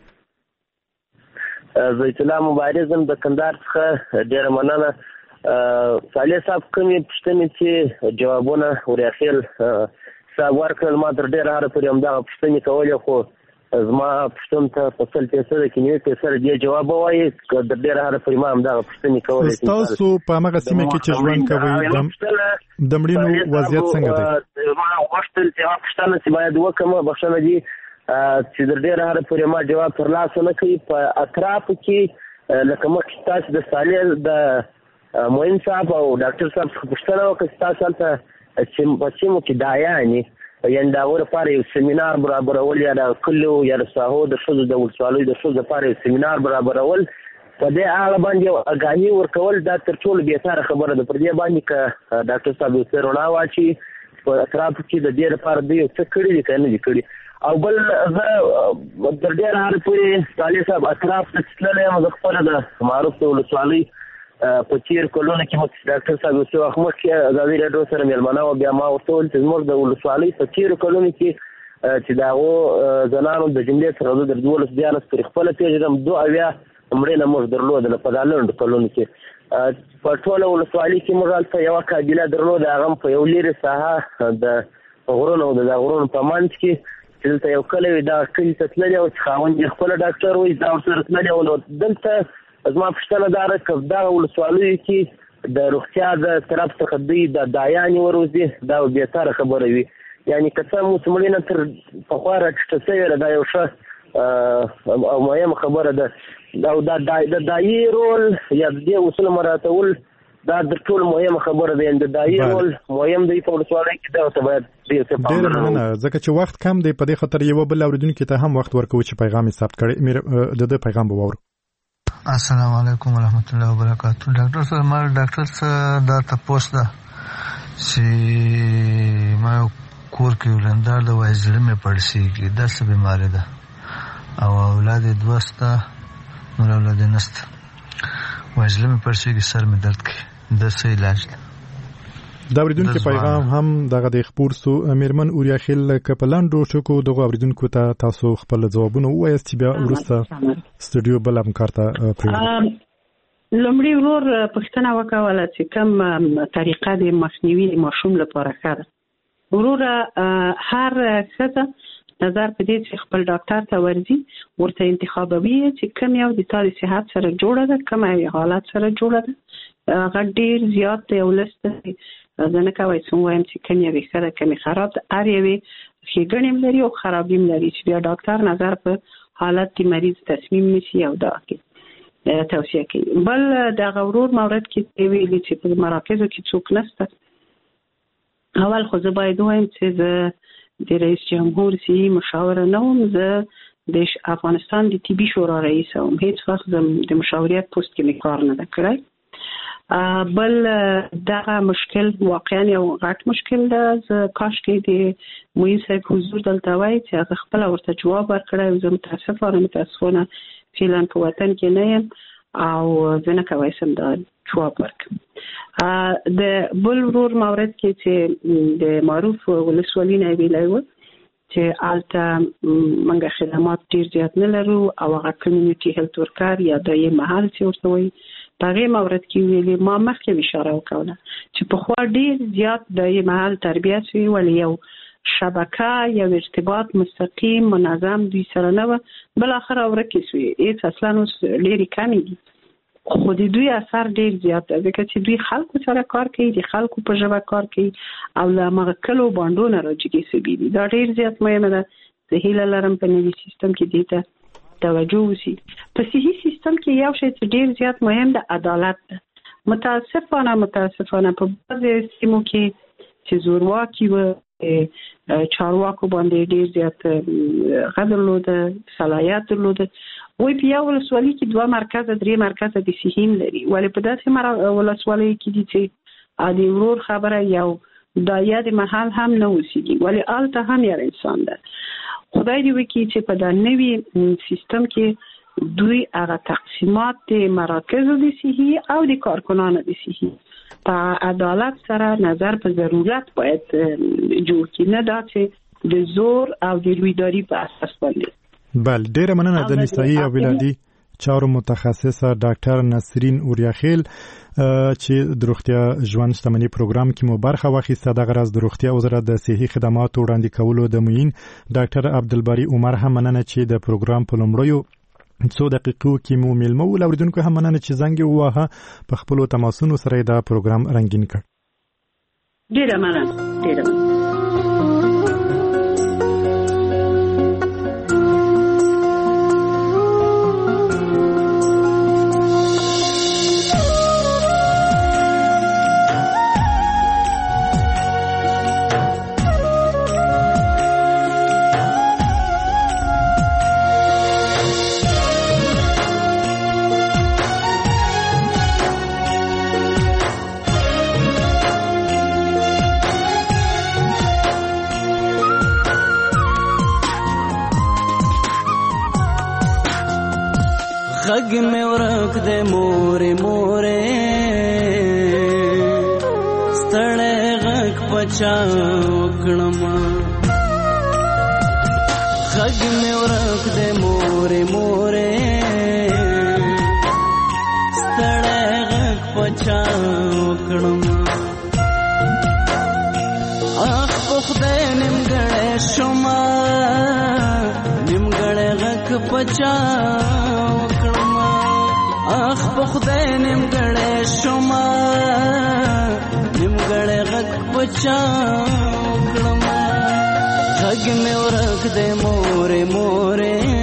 زه اطلاع مبارزم د کندهار څخه ډیره مننه. صالح صاحب کومې پوښتنې چې جوابونه اوریاخیل صاحب ورکړل ما تر ډیره هره پورې همدغه پوښتنې کولې خو زما پوښتنو ته په 100% کې 90% دې جواب وایي که د ډېره هره پورې ما همدغه پوښتنې کولې.
ستاسو په هغه سیمه کې چې ژوند کوئ د مړینو وضعیت څنګه دی؟
ما غوښتل چې هغه پوښتنه چې باید وکړم بخښنه دي چې د ډېره هره پورې ما جواب ترلاسه نه کوي. په اطرافو کې لکه مخکې تاسو د صالح د معین صاحب او ډاکټر صاحب څخه پوښتنه وکړه چې تاسو هلته په سیمو کې دایانې یعنې د هغو لپاره یو سیمینار برابرول یا د کلیو یا د ساحو د ښځو د ولسوالیو د ښځو لپاره یو سیمینار برابرول په دې اړه باندې یو اګاهي ورکول دا تر ټولو بهتره خبره ده. پر دې باندې که ډاکټر صاحب یو څه رڼا واچي په اطرافو کې د دې لپاره دوی یو څه کړي دي که نه دي کړي. او بل زه تر ډېره هره پورې صالح صاحب اطراف ته چې تللی یم زه خپله د معروف د ولسوالۍ په تیر کلونو کې مخکې ډاکټر صاحب یو څه وخت مخکې ازادي راډیو سره مېلمانه وه، بیا ما ورته وویل چې زموږ د ولسوالۍ په تېرو کلونو کې چې د هغو زنانو د جملې څخه زه د 12-14 پورې خپله پېژنم 2 مړینه موږ درلودله په دا لنډو کلونو کې. په ټوله ولسوالۍ کې موږ هلته یوه قابله درلوده، هغه هم په یو لرې ساحه د غرونو د غرونو په منځ کې چې دلته یو کلی وي، دغه کلي ته تللی وو چې خاوند یې خپله ډاکټر وي، دا ورسره تللی وو. نو دلته زما پوښتنه دا ده که دغه ولسوالیو کې د روغتیا د طرف څخه دوی د دایانې وروځي، دا به بهتره خبره وي. یعنې که څه هم اوس مړینه تر پخوا راټیټه شوې ده، دا یو ښه او مهمه خبره ده. او دا د دایي رول یا د دې اصولو مراعاتول دا د ټولو مهمه خبره ده. یعنې د دایي رول مهم دی په ولسوالۍ کې، دغه ته باید ډېر څه
ډېره مننه. ځکه چې وخت کم دی، په دې خاطر یوه بل اورېدونکي ته هم وخت ورکوو چې پیغام یې ثبت کړی. د ده پیغام به واورو.
السلام علیکم ورحمت الله وبرکاتو. ډاکټر صاحب ما ډاکټر صاحب دا تپوس ده چې ما کور کې ولندار د وای زړه مې پړسېږي، دا څه بیماري ده او اولاد یې 2 شته، نور اولاد یې نشته. وای زړه مې پړسېږي، سر مې درد کوي، دا څه علاج ده؟
دا اوریدونکو پیغام هم دغه د خبر سو میرمن اوریا خیل کپلانډو شکو دغه اوریدونکو ته تاسو خپل ځوابونه وایست چې بیا ورسته سټوډیو بل هم کارته
لومړی ورور پښتنه وکوله چې کوم طریقه د مخنیوي ماشوم لپاره ښه ده. ورور هر ښځه نظر په دې چې خپل ډاکټر ته ورځي، ورته انتخابوي چې کوم یو د تا د صحت سره جوړه ده، کوم یو حالت سره جوړه ده. هغه ډېر زیات دی او لست دی، زه نه کوی څه ووایم چې کوم یوې ښه ده کوم یې خراب ده. هر یوې ښېګڼې هم لري او خرابي هم لري چې بیا ډاکټر نظر په حالت د مریض تصمیم نیسي او دا توصیه کوي. بل دغه ورور مورد کې ویلي چې په مراکزو کې څوک نشته. اول خو زه باید ووایم چې زه د رئیس جمهور صحي مشاوره نه وم، زه د افغانستان د طبي شورا رئیس وم، هیڅ وخت د مشاوریت پوسټ کې مې کار نه ده کړی. بل دغه مشکل واقعا یو غټ مشکل ده. زه کاشکې د معین صاحب حضور دلته وای چې هغه خپله ورته جواب ورکړی. زه متاسفانه فعلا په وطن کې نه یم او زه نه کولی شم دا جواب ورکړم. د بل ورور مورد کې چې د معروف ولسوالۍ نه ویلی و چې هلته موږ خدمات ډېر زیات نه لرو او هغه کمیونټي هیلت ورکر یا دایي محل چې ورته وایي په هغې مورد کې ویلي. ما مخکې اشاره وکوله چې پخوا ډېر زیات دایي محل تربیت شوي، ولې یو شبکه یو ارتباط مستقیم منظم دوی سره نه وه، بالاخره ورکې شوې، هېڅ اصلا اوس ډېرې کمې دي. خو د دوی اثر ډېر زیات ده ځکه چې دوی خلکو سره کار کوي، د خلکو په ژبه کار کوي او له همغه کلو بانډونه راجګې شوي دي. دا ډېر زیات مهمه ده. زه هیله لرم په نوي سیستم کې دې ته توجه وشي. په صحي سیستم کې یو شی چې ډېر زیات مهم ده عدالت ده. متاسفانه په بعضې سیمو کې چې زورواکي و چارواکو باندې ډېر زیات درلوده، صلاحیت درلوده. وایي په یو ولسوالۍ کې 2 مرکزه 3 مرکزه د صحي لري، ولې په داسې ولسوالیو کې دي چې د ورور خبره یو دایه د محل هم نه اوسېږي، ولې هلته هم یو انسان ده. خدای دې وکړي چې په دا نوي سیستم کې دوی هغه تقسیمات د مراکزو د صحي او د کارکنانو د صحي په عدالت سره نظر په ضرورت باید جوړ کړي، نه دا چې د زور او د رویداري په اساس باندې.
بله، ډېره مننه د نسایي او ولادي چارو متخصصه ډاکټر نسرین اوریاخیل چې د روغتیا ژوند شتمنۍ پروګرام کې مو برخه واخیسته. دغه راز د روغتیا وزارت د صحي خدماتو وړاندې کولو د معین ډاکټر عبدالباری عمر هم مننه چې د پروګرام په لومړیو 2 دقیقو کې مو میلمه ول. اوریدونکو هم مننه چې زنګ وواهه، په خپلو تماسونو سره دا پروګرام رنګین کړ.
ډېره مننه.
غږ مې ورک دې مورې پچا وکړم غږ مې ورک دې مورې مورې ستړی غږ پچا وکړم اخ په خدای نیمګړی شومه نیمګړی غږ پچا وکړم اخ په خدای نیمګړی شومه نیمګړی غږ پچا وکړم غږ مې ورک دې مورې مورې